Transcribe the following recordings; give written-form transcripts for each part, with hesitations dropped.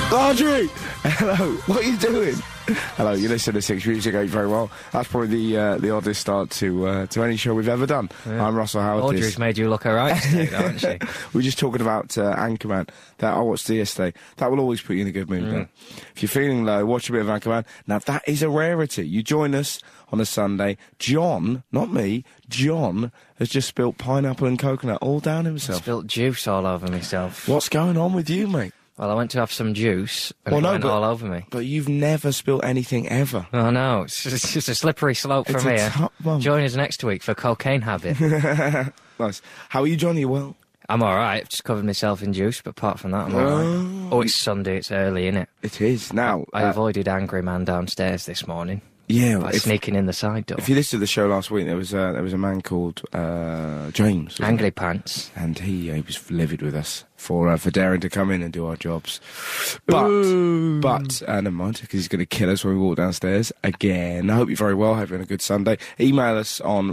Audrey! Hello, what are you doing? Hello, you listen to Six Music 8 very well. That's probably the oddest start to any show we've ever done. Yeah. I'm Russell Howard. Audrey's made you look alright today, haven't she? We're just talking about Anchorman that I watched yesterday. That will always put you in a good mood, though. If you're feeling low, watch a bit of Anchorman. Now, that is a rarity. You join us on a Sunday. John, not me, John has just spilt pineapple and coconut all down himself. Spilt juice all over myself. What's going on with you, mate? Well, I went to have some juice, and it went all over me. But you've never spilt anything ever. Oh, no. It's just a slippery slope from here. Join us next week for Cocaine Habit. Nice. How are you, Johnny? Well? I'm all right. I've just covered myself in juice, but apart from that, I'm all right. Oh, it's Sunday. It's early, innit? It is. Now... I avoided Angry Man downstairs this morning. Yeah, by sneaking in the side door. If you listened to the show last week, there was a man called James. Angry Pants. And he was livid with us for daring to come in and do our jobs. But never mind, because he's going to kill us when we walk downstairs again. I hope you're very well, having a good Sunday. Email us on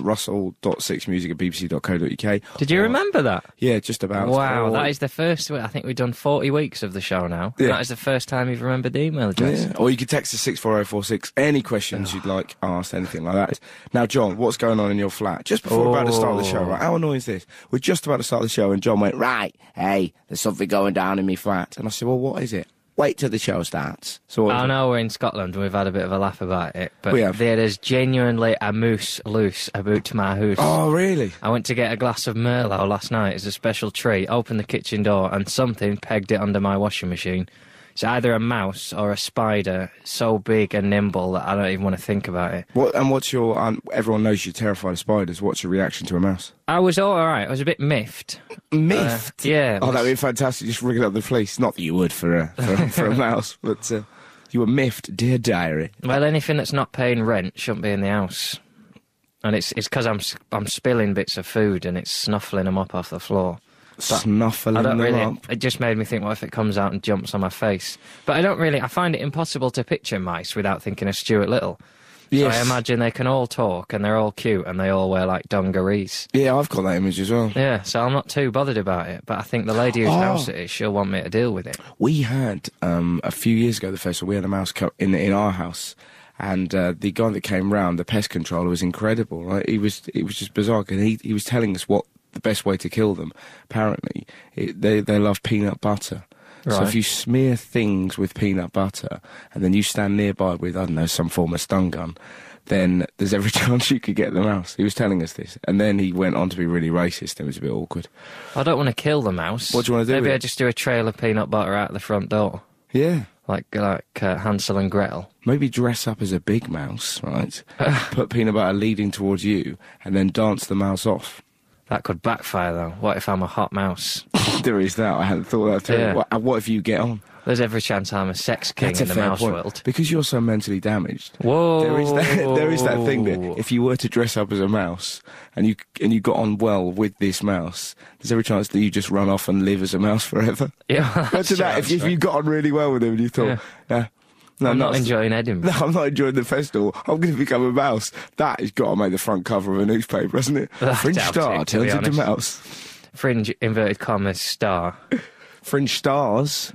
russell.sixmusic@bbc.co.uk. Did you remember that? Yeah, just about. Wow, that is the first... I think we've done 40 weeks of the show now. Yeah. That is the first time you've remembered the email address. Yeah. Or you can text us 64046, any questions you'd like asked, anything like that. Now, John, what's going on in your flat? Just before we're about to start the show, right? How annoying is this? We're just about to start the show and John went, right, hey, there's something going down in me flat. And I said, well, what is it? Wait till the show starts. So I know we're in Scotland and we've had a bit of a laugh about it, but we have. There is genuinely a moose loose about my house. Oh, really? I went to get a glass of Merlot last night as a special treat, opened the kitchen door and something pegged it under my washing machine. It's either a mouse or a spider, so big and nimble that I don't even want to think about it. What's your... everyone knows you're terrified of spiders. What's your reaction to a mouse? I was all right. I was a bit miffed. Miffed? Yeah. Oh, that would be fantastic. Just ringing up the police. Not that you would for a mouse, but you were miffed, dear diary. Well, anything that's not paying rent shouldn't be in the house. And it's because I'm spilling bits of food and it's snuffling them up off the floor. Snuffling them up. It just made me think, what if it comes out and jumps on my face? But I find it impossible to picture mice without thinking of Stuart Little. Yes. So I imagine they can all talk and they're all cute and they all wear, like, dungarees. Yeah, I've got that image as well. Yeah, so I'm not too bothered about it, but I think the lady whose house it is, she'll want me to deal with it. We had, a few years ago, the festival, we had a mouse in our house. And the guy that came round, the pest controller, was incredible, right? It was just bizarre, and he was telling us what the best way to kill them. Apparently, they love peanut butter. Right. So if you smear things with peanut butter, and then you stand nearby with, I don't know, some form of stun gun, then there's every chance you could get the mouse. He was telling us this. And then he went on to be really racist, and it was a bit awkward. I don't want to kill the mouse. What do you want to do? Maybe I just do a trail of peanut butter out the front door. Yeah. Like Hansel and Gretel. Maybe dress up as a big mouse, right? Put peanut butter leading towards you, and then dance the mouse off. That could backfire, though. What if I'm a hot mouse? There is that. I hadn't thought that through. Yeah. What if you get on? There's every chance I'm a sex king in the mouse world. Because you're so mentally damaged. Whoa! There is that thing that if you were to dress up as a mouse and you got on well with this mouse, there's every chance that you just run off and live as a mouse forever. Yeah. Imagine that. If you got on really well with him and you thought, No, I'm not enjoying Edinburgh. No, I'm not enjoying the festival. I'm going to become a mouse. That has got to make the front cover of a newspaper, hasn't it? Fringe star turns into mouse. Fringe, inverted commas, star. Fringe stars.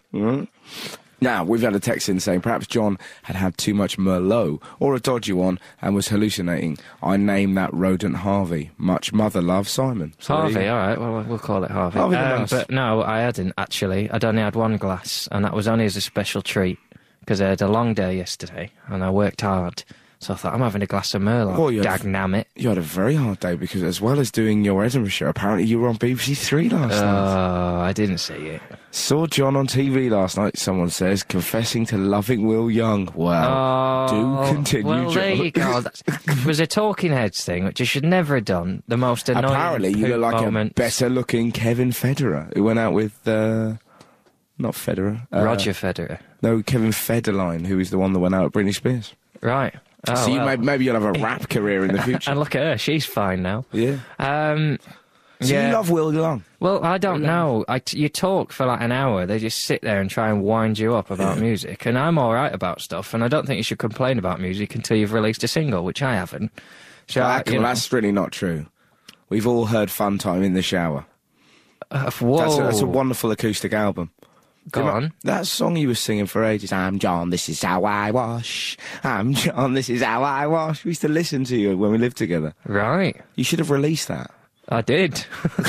Now, we've had a text in saying perhaps John had too much Merlot or a dodgy one and was hallucinating. I name that rodent Harvey. Much mother love, Simon. So Harvey, all right. Well, we'll call it Harvey. But no, I hadn't, actually. I'd only had one glass, and that was only as a special treat. Because I had a long day yesterday, and I worked hard. So I thought, I'm having a glass of Merlot. Well, Dagnam it. You had a very hard day, because as well as doing your Edinburgh show, apparently you were on BBC Three last night. Oh, I didn't see it. Saw John on TV last night, someone says, confessing to loving Will Young. Well, do continue, well, John. There you go. It was a Talking Heads thing, which I should never have done. The most annoying Apparently, you look like moments. A better-looking Kevin Federer, who went out with... not Federer. Roger Federer. No, Kevin Federline, who is the one that went out with Britney Spears. Right. Oh, so maybe you'll have a rap career in the future. And look at her, she's fine now. Yeah. So you love Will Young? Well, I don't know. You talk for like an hour, they just sit there and try and wind you up about music, and I'm alright about stuff, and I don't think you should complain about music until you've released a single, which I haven't. So that's really not true. We've all heard Fun Time in the Shower. Whoa. That's a wonderful acoustic album. Go on. That song you were singing for ages, I'm John, this is how I wash. I'm John, this is how I wash. We used to listen to you when we lived together. Right. You should have released that. I did.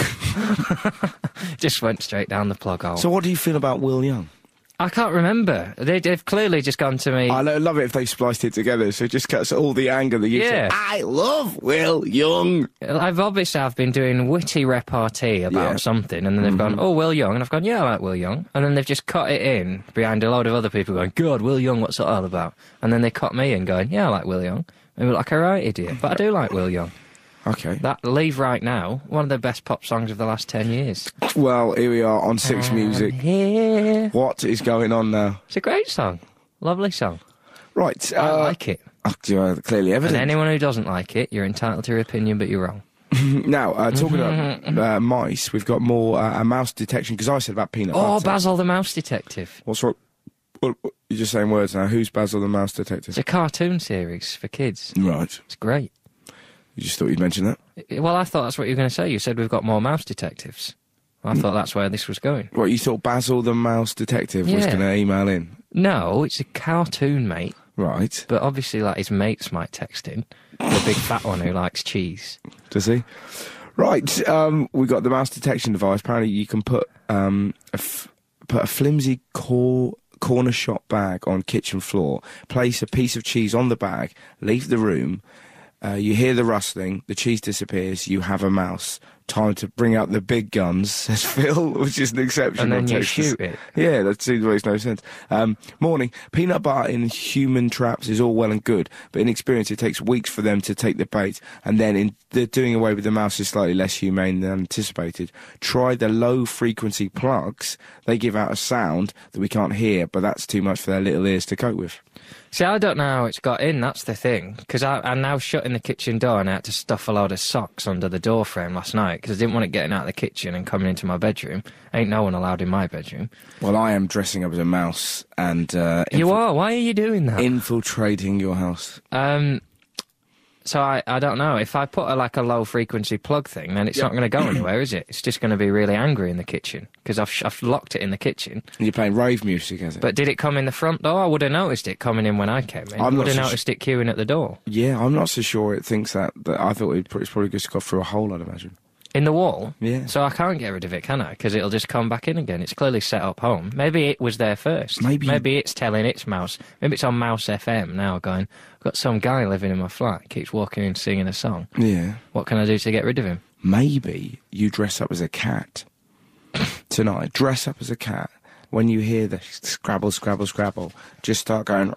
Just went straight down the plug hole. So what do you feel about Will Young? I can't remember. They've clearly just gone to me. I love it if they spliced it together, so it just cuts all the anger that you say. I love Will Young. I've been doing witty repartee about something, and then they've gone, oh, Will Young, and I've gone, yeah, I like Will Young, and then they've just cut it in behind a load of other people going, God, Will Young, what's that all about? And then they cut me in going, yeah, I like Will Young. And we're like, a right idiot, but I do like Will Young. Okay. That Leave Right Now, one of the best pop songs of the last 10 years. Well, here we are on Six Music. Here. What is going on now? It's a great song. Lovely song. Right. I like it. Clearly evident. And anyone who doesn't like it, you're entitled to your opinion, but you're wrong. Now, talking about mice, we've got more mouse detection, because I said about peanut butter. Oh, Basil the Mouse Detective. What's wrong? You're just saying words now. Who's Basil the Mouse Detective? It's a cartoon series for kids. Right. It's great. You just thought you'd mention that? Well, I thought that's what you were going to say. You said we've got more mouse detectives. I thought that's where this was going. What, you thought Basil the Mouse Detective was going to email in? No, it's a cartoon, mate. Right. But obviously, like, his mates might text in. The big fat one who likes cheese. Does he? Right. We've got the mouse detection device. Apparently, you can put a flimsy corner shop bag on kitchen floor, place a piece of cheese on the bag, leave the room. You hear the rustling, the cheese disappears, you have a mouse. Time to bring out the big guns, says Phil, which is an exception. And then you shoot it. Yeah, that seems makes no sense. Morning. Peanut butter in human traps is all well and good, but in experience it takes weeks for them to take the bait, and then doing away with the mouse is slightly less humane than anticipated. Try the low-frequency plugs. They give out a sound that we can't hear, but that's too much for their little ears to cope with. See, I don't know how it's got in, that's the thing. Because I'm now shutting the kitchen door and I had to stuff a load of socks under the door frame last night because I didn't want it getting out of the kitchen and coming into my bedroom. Ain't no one allowed in my bedroom. Well, I am dressing up as a mouse and... You are? Why are you doing that? Infiltrating your house. So I don't know. If I put a low-frequency plug thing, then it's not going to go anywhere, is it? It's just going to be really angry in the kitchen, because I've locked it in the kitchen. And you're playing rave music, has it? But did it come in the front door? I would have noticed it coming in when I came in. I would have noticed it queuing at the door. Yeah, I'm not so sure it thinks that I thought it's probably just got through a hole, I'd imagine. In the wall? Yeah. So I can't get rid of it, can I? Because it'll just come back in again. It's clearly set up home. Maybe it was there first. Maybe it's telling its mouse. Maybe it's on Mouse FM now going, I've got some guy living in my flat, keeps walking in singing a song. Yeah. What can I do to get rid of him? Maybe you dress up as a cat tonight. Dress up as a cat. When you hear the scrabble, scrabble, scrabble, just start going...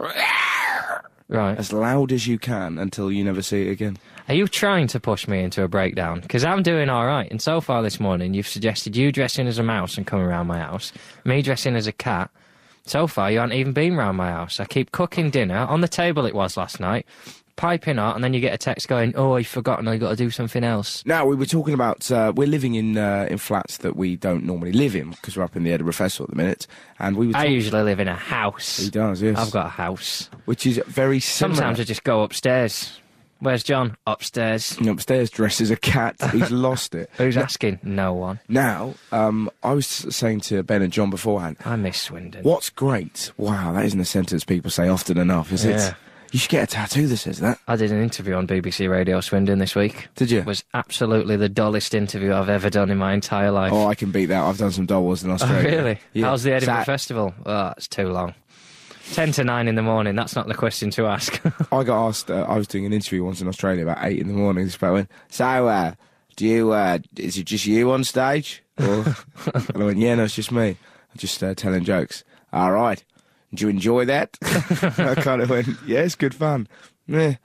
Right. As loud as you can until you never see it again. Are you trying to push me into a breakdown? Because I'm doing all right, and so far this morning you've suggested you dressing as a mouse and coming around my house, me dressing as a cat. So far you haven't even been round my house. I keep cooking dinner, on the table it was last night, piping hot, and then you get a text going, oh, you've forgotten, I've got to do something else. Now, we were talking about, we're living in flats that we don't normally live in, because we're up in the Edinburgh Festival at the minute, and we were I usually live in a house. He does, yes. I've got a house. Which is very similar. Sometimes I just go upstairs. Where's John? Upstairs. Upstairs dressed as a cat. He's lost it. Who's asking? No one. Now, I was saying to Ben and John beforehand... I miss Swindon. What's great? Wow, that isn't a sentence people say often enough, is it? You should get a tattoo that says that. I did an interview on BBC Radio Swindon this week. Did you? It was absolutely the dullest interview I've ever done in my entire life. Oh, I can beat that. I've done some dull ones in Australia. Oh, really? Yeah. How's the Edinburgh Festival? Oh, it's too long. 10 to 9 in the morning, that's not the question to ask. I got asked, I was doing an interview once in Australia about 8 in the morning. This bloke went, so, do you, is it just you on stage? Or, and I went, yeah, no, it's just me. I'm just telling jokes. All right. Do you enjoy that? I kind of went, yeah, it's good fun. Yeah.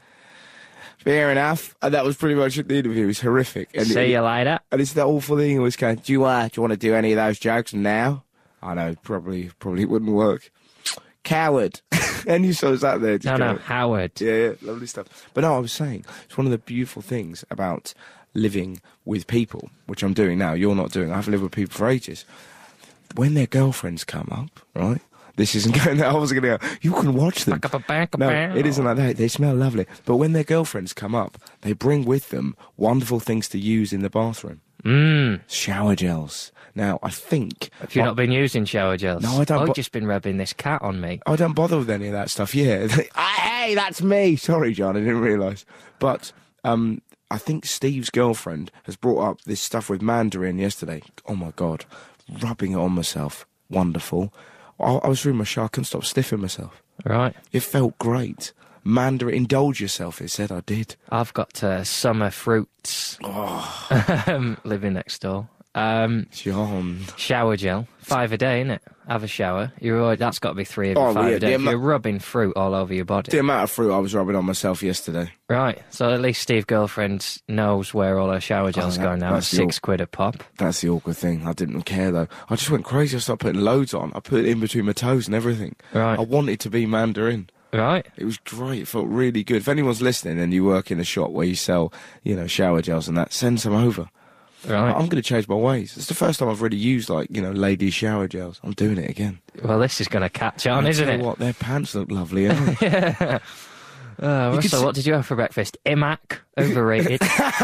Fair enough. And that was pretty much the interview. It was horrific. And See you later. And it's that awful thing. It was kind of, do you want to do any of those jokes now? I know, probably wouldn't work. Coward. And you saw us out there. No, Howard. Yeah, lovely stuff. But no, I was saying, it's one of the beautiful things about living with people, which I'm doing now. You're not doing. I haven't lived with people for ages. When their girlfriends come up, right? This isn't going there. I wasn't going to go, you can watch them. No, it isn't like that. They smell lovely. But when their girlfriends come up, they bring with them wonderful things to use in the bathroom. Shower gels. Now, I think... Have you not been using shower gels? No, I don't. I've just been rubbing this cat on me. I don't bother with any of that stuff, yeah. Hey, that's me! Sorry, John, I didn't realise. But, I think Steve's girlfriend has brought up this stuff with Mandarin yesterday. Oh, my God. Rubbing it on myself. Wonderful. I was through my shower, I couldn't stop sniffing myself. Right. It felt great. Mandarin, indulge yourself, it said I did. I've got summer fruits living next door. John. Shower gel. 5 a day, innit? Have a shower. That's got to be 3 every 5 a day. If you're rubbing fruit all over your body. The amount of fruit I was rubbing on myself yesterday. Right. So at least Steve's girlfriend knows where all her shower gel's going now. It's £6 a pop. That's the awkward thing. I didn't care, though. I just went crazy. I started putting loads on. I put it in between my toes and everything. Right. I wanted to be Mandarin. Right. It was great. It felt really good. If anyone's listening and you work in a shop where you sell, shower gels and that, send some over. Right. I'm going to change my ways. It's the first time I've really used, ladies' shower gels. I'm doing it again. Well, this is going to catch on, isn't it? What? Their pants look lovely, don't they? Yeah. Russell, what did you have for breakfast? Imac. Overrated.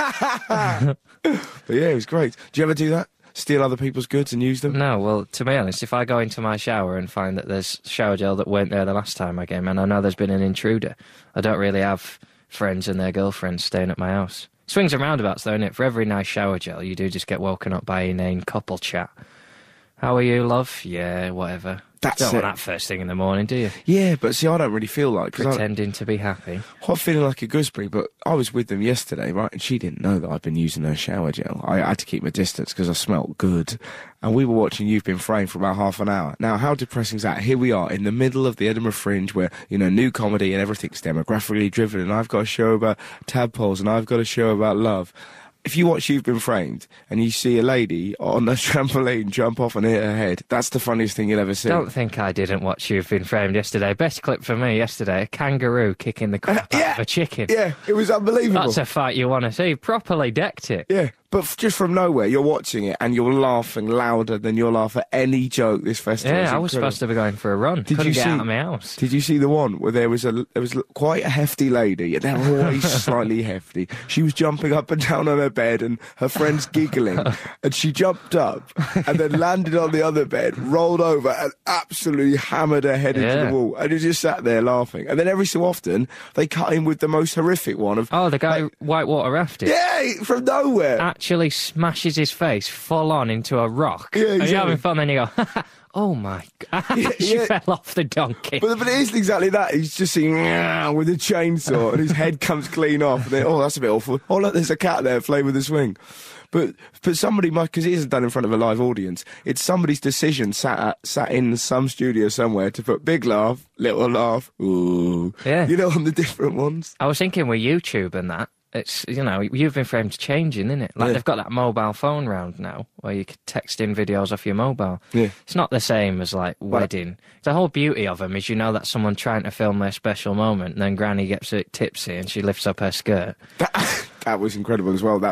But yeah, it was great. Do you ever do that? Steal other people's goods and use them? No, well, to be honest, if I go into my shower and find that there's shower gel that weren't there the last time I came, and I know there's been an intruder, I don't really have friends and their girlfriends staying at my house. Swings and roundabouts, though, innit? For every nice shower gel, you do just get woken up by inane couple chat. How are you, love? Yeah, whatever. That's don't want that first thing in the morning, do you? Yeah, but see, I don't really feel like... Pretending to be happy. I'm feeling like a gooseberry, but I was with them yesterday, right, and she didn't know that I'd been using her shower gel. I had to keep my distance because I smelt good. And we were watching You've Been Framed for about half an hour. Now, how depressing is that? Here we are in the middle of the Edinburgh Fringe where, new comedy and everything's demographically driven, and I've got a show about tadpoles and I've got a show about love. If you watch You've Been Framed and you see a lady on a trampoline jump off and hit her head, that's the funniest thing you'll ever see. Don't think I didn't watch You've Been Framed yesterday. Best clip for me yesterday, a kangaroo kicking the crap out of a chicken. Yeah, it was unbelievable. That's a fight you want to see. Properly decked it. Yeah, but just from nowhere, you're watching it and you're laughing louder than you'll laugh at any joke this festival. Yeah, I was supposed to be going for a run. Couldn't get out of my house. Did you see the one where there was quite a hefty lady, and they're always slightly hefty. She was jumping up and down on her bed and her friend's giggling, and she jumped up and then landed on the other bed, rolled over and absolutely hammered her head into the wall, and she just sat there laughing. And then every so often, they cut in with the most horrific one of... Oh, the guy whitewater rafting? Yeah, from nowhere. Actually smashes his face full on into a rock. Yeah, exactly. And you're having fun, then you go, oh my God, she fell off the donkey. But it is exactly that. He's just singing with a chainsaw and his head comes clean off. And then, that's a bit awful. Oh, look, there's a cat there playing with a swing. But somebody might, because it isn't done in front of a live audience, it's somebody's decision sat in some studio somewhere to put big laugh, little laugh, ooh. Yeah. On the different ones. I was thinking with YouTube and that, it's, You've Been Framed changing, isn't it? Like, they've got that mobile phone round now, where you can text in videos off your mobile. Yeah. It's not the same as, wedding. The whole beauty of them is that someone trying to film their special moment, and then Granny gets a bit tipsy and she lifts up her skirt. That was incredible as well.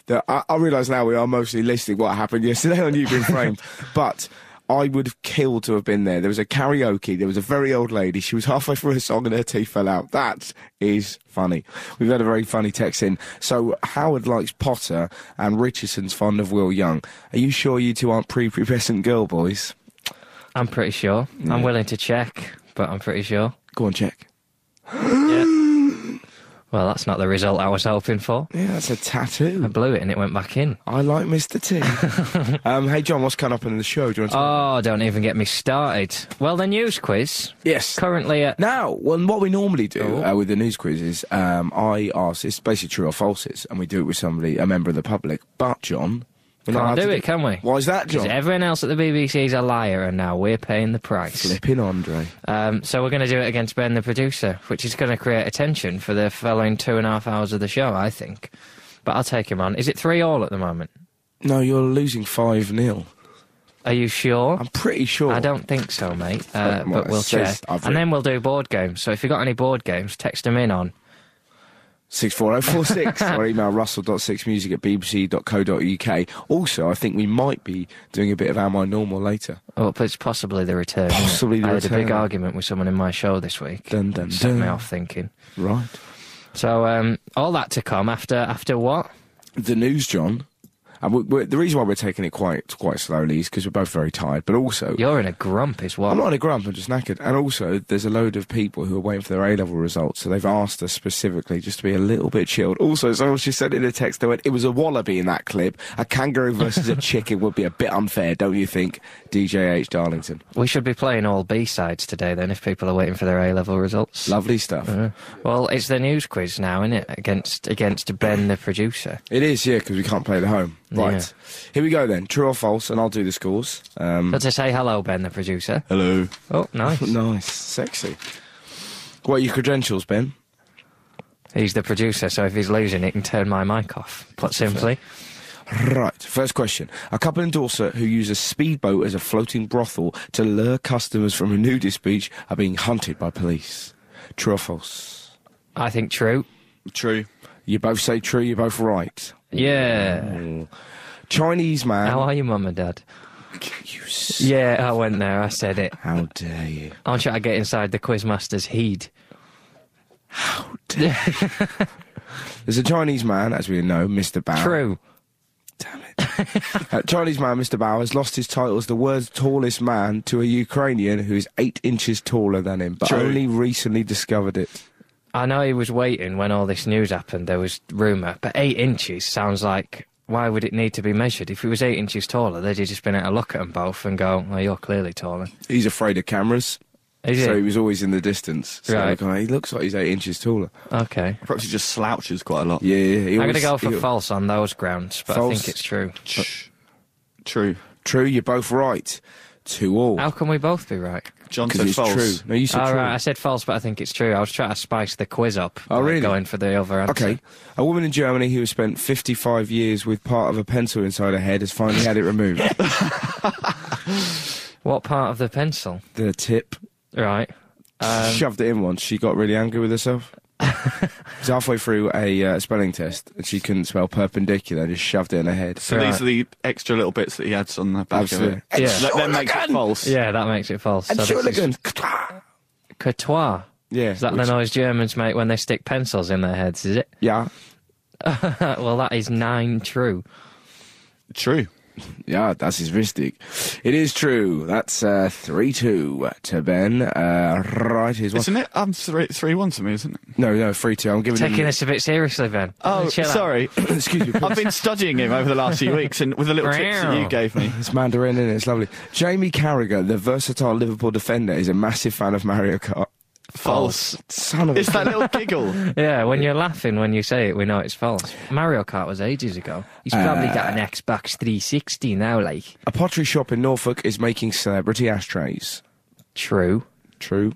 I realise now we are mostly listing what happened yesterday on You've Been Framed, but... I would have killed to have been there. There was a karaoke. There was a very old lady. She was halfway through a song and her teeth fell out. That is funny. We've had a very funny text in. So Howard likes Potter and Richardson's fond of Will Young. Are you sure you two aren't prepubescent girl boys? I'm pretty sure. Yeah. I'm willing to check, but I'm pretty sure. Go on, check. Yeah. Well, that's not the result I was hoping for. Yeah, that's a tattoo. I blew it and it went back in. I like Mr. T. Hey, John, what's coming up in the show? Do you want to don't even get me started. Well, the news quiz. Yes. Currently at... Now, what we normally do with the news quiz is I ask, it's basically true or falses, and we do it with somebody, a member of the public. But, John... We can't do it, can we? Why is that, John? Because everyone else at the BBC is a liar, and now we're paying the price. Flipping Andre. So we're going to do it against Ben, the producer, which is going to create a tension for the following 2.5 hours of the show, I think. But I'll take him on. Is it 3-3 at the moment? No, you're losing 5-0. Are you sure? I'm pretty sure. I don't think so, mate. But we'll check. And then we'll do board games. So if you've got any board games, text them in on 64046 or email russell.sixmusic@bbc.co.uk. Also, I think we might be doing a bit of Am I Normal later. Oh, but it's possibly the return. Possibly the return. I had a big argument with someone in my show this week. Set me off thinking. Right. So, all that to come after what? The news, John. And the reason why we're taking it quite slowly is because we're both very tired, but also... You're in a grump as well. I'm not in a grump, I'm just knackered. And also, there's a load of people who are waiting for their A-level results, so they've asked us specifically just to be a little bit chilled. Also, someone just sent in a text, they went, it was a wallaby in that clip. A kangaroo versus a chicken would be a bit unfair, don't you think, DJ H. Darlington? We should be playing all B-sides today, then, if people are waiting for their A-level results. Lovely stuff. Well, it's the news quiz now, isn't it, against Ben, the producer? It is, yeah, because we can't play at home. Right. Yeah. Here we go then. True or false, and I'll do the scores. So to say hello, Ben, the producer. Hello. Oh, nice. Nice. Sexy. What are your credentials, Ben? He's the producer, so if he's losing, he can turn my mic off, put simply. Right. First question. A couple in Dorset who use a speedboat as a floating brothel to lure customers from a nudist beach are being hunted by police. True or false? I think true. True. You both say true, you're both right. Yeah. Chinese man... How are you, Mum and Dad? Yeah, I went there, I said it. How dare you? I'm trying to get inside the Quizmaster's head. How dare you? There's a Chinese man, as we know, Mr. Bao. True. Damn it. Chinese man, Mr. Bao, has lost his title as the world's tallest man to a Ukrainian who is 8 inches taller than him, but only recently discovered it. I know he was waiting when all this news happened, there was rumour, but 8 inches sounds like, why would it need to be measured? If he was 8 inches taller, they'd have just been able to look at them both and go, well, you're clearly taller. He's afraid of cameras. So he was always in the distance. So right. He looks like he's 8 inches taller. Okay. Perhaps he just slouches quite a lot. Yeah. I'm going to go for false on those grounds, but false. I think it's true. True. True, you're both right. 2-2. How can we both be right? John said false. True. No, you said true. Right, I said false, but I think it's true. I was trying to spice the quiz up. Oh, really? Going for the other answer. Okay. A woman in Germany who has spent 55 years with part of a pencil inside her head has finally had it removed. What part of the pencil? The tip. Right. She shoved it in once. She got really angry with herself. She's halfway through a spelling test and she couldn't spell perpendicular and just shoved it in her head. So these are the extra little bits that he adds on the back of it. Yeah. That makes it false. Yeah, that makes it false. And Schulligan. Couture. Yeah. Is that the noise Germans make when they stick pencils in their heads, is it? Yeah. Well, that is 9 true. True. Yeah, das ist richtig. It is true. That's 3-2 to Ben. Right, here's one. Isn't it? 3-1 to me, isn't it? No, 3-2. I'm giving Taking this a bit seriously, Ben. Oh, sorry. Excuse me. I've been studying him over the last few weeks and with the little tips that you gave me. It's Mandarin, isn't it? It's lovely. Jamie Carragher, the versatile Liverpool defender, is a massive fan of Mario Kart. False. Son of a... It's that little giggle. Yeah, when you're laughing when you say it, we know it's false. Mario Kart was ages ago. He's probably got an Xbox 360 now, like. A pottery shop in Norfolk is making celebrity ashtrays. True. True.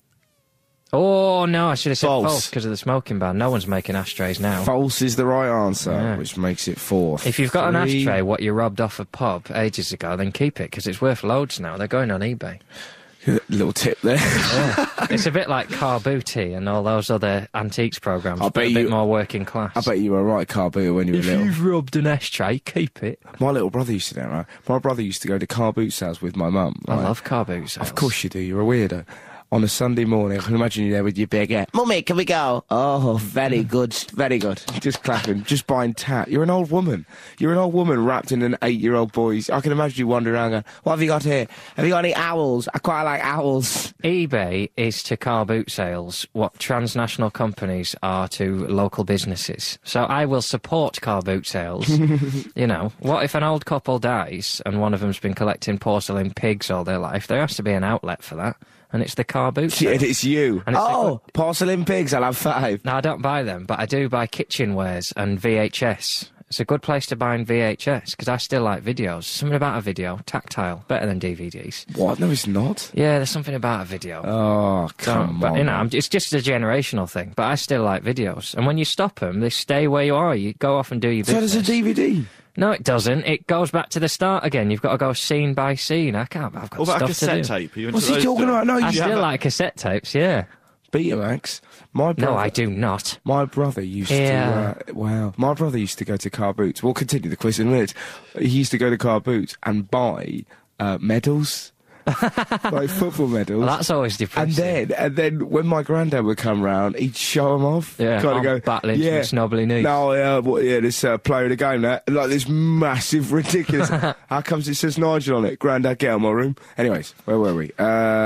Oh, no, I should have said false because of the smoking ban. No one's making ashtrays now. False is the right answer, which makes it 4. If you've got an ashtray, what you robbed off a pub ages ago, then keep it because it's worth loads now. They're going on eBay. Little tip there. Yeah. It's a bit like Car Booty and all those other antiques programmes, but a bit more working class. I bet you were right, Car Booty, when you were little. If you've robbed an ashtray, keep it. My little brother used to do that, right? My brother used to go to car boot sales with my mum. Right? I love car boot sales. Of course you do, you're a weirdo. On a Sunday morning, I can imagine you there with your big hair. Mummy, can we go? Oh, very good, very good. Just clapping, just buying tat. You're an old woman. You're an old woman wrapped in an 8-year-old boy's. I can imagine you wandering around going, what have you got here? Have you got any owls? I quite like owls. eBay is to car boot sales what transnational companies are to local businesses. So I will support car boot sales. You know, what if an old couple dies and one of them's been collecting porcelain pigs all their life? There has to be an outlet for that. And it's the car boot sale. Yeah, it's you. And it's porcelain pigs, I'll have 5. No, I don't buy them, but I do buy kitchenwares and VHS. It's a good place to buy in VHS, because I still like videos. Something about a video, tactile, better than DVDs. What? No, it's not. Yeah, there's something about a video. Oh, come on. But, you know, it's just a generational thing, but I still like videos. And when you stop them, they stay where you are. You go off and do your business. So does a DVD? No, it doesn't. It goes back to the start again. You've got to go scene by scene. I've got what about stuff cassette to do. tape? What's he talking about? No, I still like cassette tapes, yeah. Betamax. My brother, no, I do not. My brother used to... wow. My brother used to go to car boots. We'll continue the quiz in a minute. He used to go to car boots and buy medals like football medals. Well, that's always depressing. And then when my granddad would come round, he'd show them off. Yeah, kind of go, battling some snobbly knees. No, this player of the game, that like this massive, ridiculous. How comes it says Nigel on it? Granddad, get out of my room. Anyways, where were we?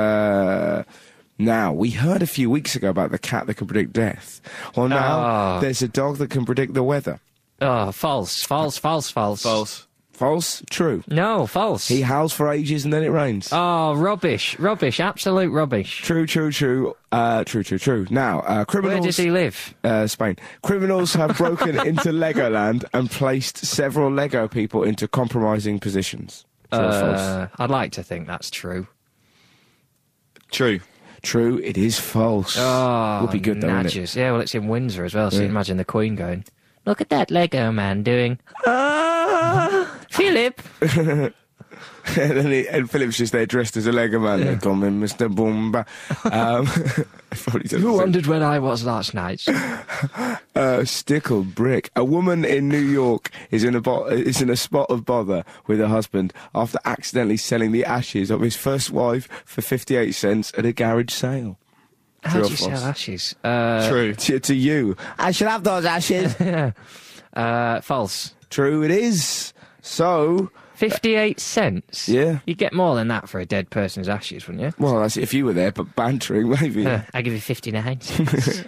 Now, we heard a few weeks ago about the cat that can predict death. Well, now there's a dog that can predict the weather. Oh, false. False? True. No, false. He howls for ages and then it rains. Oh, rubbish. Absolute rubbish. True. True. Now, criminals... Where does he live? Spain. Criminals have broken into Legoland and placed several Lego people into compromising positions. True or false? I'd like to think that's true. True. True, it is false. Oh, would be good though, wouldn't it? Yeah, well, it's in Windsor as well, so you can imagine the Queen going, look at that Lego man doing, Philip. and Philip's just there dressed as a Lego man. They call him Mr. Boomba. Who wondered where I was last night? Stickle brick. A woman in New York is in a spot of bother with her husband after accidentally selling the ashes of his first wife for 58 cents at a garage sale. How do you sell ashes? True. To you. I should have those ashes. False. True it is. So... 58 cents? Yeah. You'd get more than that for a dead person's ashes, wouldn't you? Well, that's if you were there, but bantering, maybe. I give you 59 cents.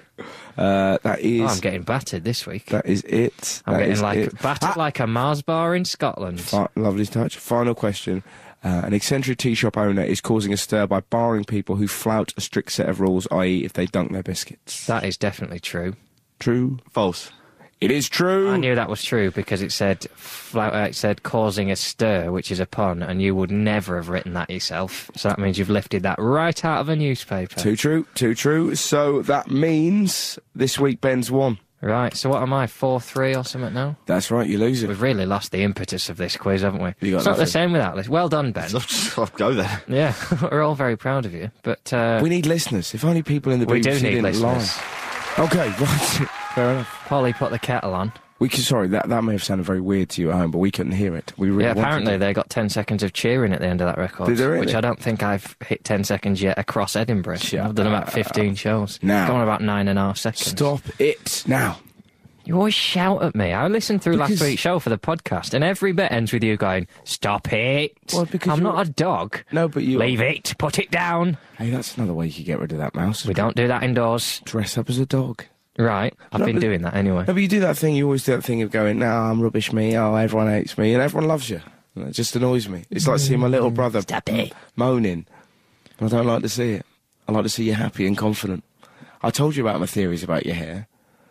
That is... I'm getting battered this week. That is it. I'm getting battered like a Mars bar in Scotland. Lovely touch. Final question. An eccentric tea shop owner is causing a stir by barring people who flout a strict set of rules, i.e. if they dunk their biscuits. That is definitely true. True? False. It is true. I knew that was true because it said causing a stir, which is a pun, and you would never have written that yourself. So that means you've lifted that right out of a newspaper. Too true. So that means this week Ben's won. Right, so what am I, 4-3 or something now? That's right, you lose it. We've really lost the impetus of this quiz, haven't we? It's not the same with Atlas. Well done, Ben. I'll go there. Yeah, we're all very proud of you, but... we need listeners. If only people in the BBC we do need didn't listeners. lie. OK, right. Fair enough. Polly put the kettle on. Sorry, that may have sounded very weird to you at home, but we couldn't hear it. We really apparently they got 10 seconds of cheering at the end of that record. Did they really? Which I don't think I've hit 10 seconds yet across Edinburgh. I've done about 15 shows. Now. Gone about 9.5 seconds. Stop it now. You always shout at me. I listened through last week's show for the podcast, and every bit ends with you going, stop it. Well, because I'm not a dog. No, but you... Leave it. Put it down. Hey, that's another way you could get rid of that mouse. We don't do that indoors. Dress up as a dog. Right. I've been doing that anyway. No, but you do that thing, you always do that thing of going, no, I'm rubbish me, oh, everyone hates me, and everyone loves you. And it just annoys me. It's like seeing my little brother moaning. I don't like to see it. I like to see you happy and confident. I told you about my theories about your hair.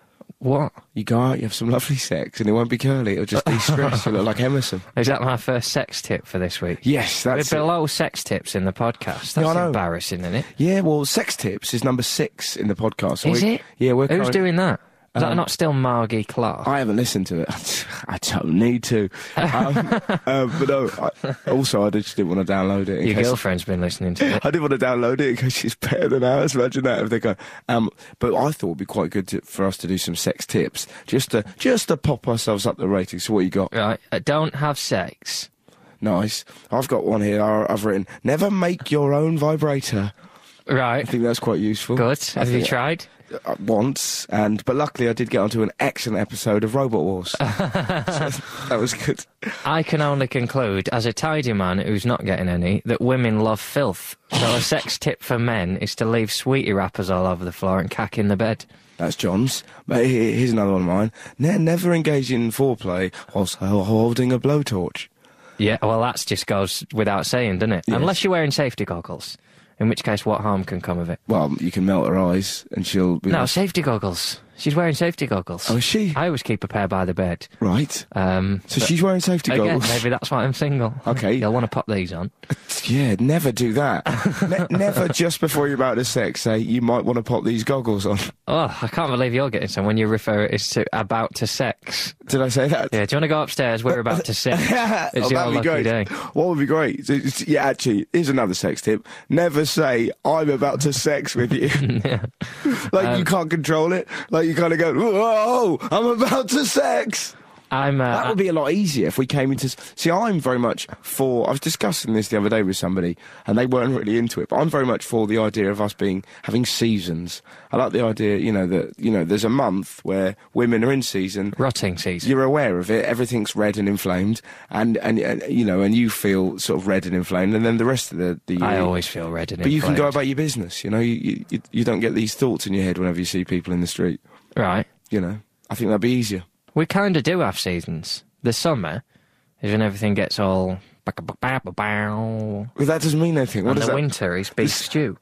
What? You go out, you have some lovely sex, and it won't be curly, it'll just de-stress. You look like Emerson. Is that my first sex tip for this week? Yes, that's We're below sex tips in the podcast. That's embarrassing, isn't it? Yeah, well, sex tips is number 6 in the podcast. Is it? Yeah, Who's doing that? Is that not still Margie Clark? I haven't listened to it. I don't need to. But no, I just didn't want to download it. Your girlfriend's been listening to it. I didn't want to download it because she's better than ours. Imagine that if they go. But I thought it'd be quite good for us to do some sex tips, just to pop ourselves up the rating. So what you got? Right, don't have sex. Nice. I've got one here. I've written, never make your own vibrator. Right. I think that's quite useful. Good. Have you tried? Once, but luckily I did get onto an excellent episode of Robot Wars. So that was good. I can only conclude, as a tidy man who's not getting any, that women love filth. So a sex tip for men is to leave sweetie wrappers all over the floor and cack in the bed. That's John's. But here's another one of mine. Never engage in foreplay whilst holding a blowtorch. Yeah, well, that just goes without saying, doesn't it? Yes. Unless you're wearing safety goggles. In which case, what harm can come of it? Well, you can melt her eyes and she'll be... No, safety goggles. She's wearing safety goggles. Oh, is she? I always keep a pair by the bed. Right. So she's wearing safety goggles? Maybe that's why I'm single. Okay. You'll want to pop these on. Yeah, never do that. Never just before you're about to sex say, you might want to pop these goggles on. Oh, I can't believe you're getting some when you refer it as to about to sex. Did I say that? Yeah, do you want to go upstairs? We're about to sex. It's your lucky day. What would be great? Yeah, actually, here's another sex tip. Never say, I'm about to sex with you. Yeah. Like, you can't control it. Like, you kind of go, whoa, I'm about to sex. That would be a lot easier if we came into... See, I'm very much for... I was discussing this the other day with somebody, and they weren't really into it, but I'm very much for the idea of us having seasons. I like the idea, that, there's a month where women are in season. Rotting season. You're aware of it, everything's red and inflamed, and you feel sort of red and inflamed, and then the rest of the year... I always feel red and inflamed. But you can go about your business, you don't get these thoughts in your head whenever you see people in the street. Right. I think that'd be easier. We kind of do have seasons. The summer is when everything gets all... Well, that doesn't mean anything. And the winter is beef stew.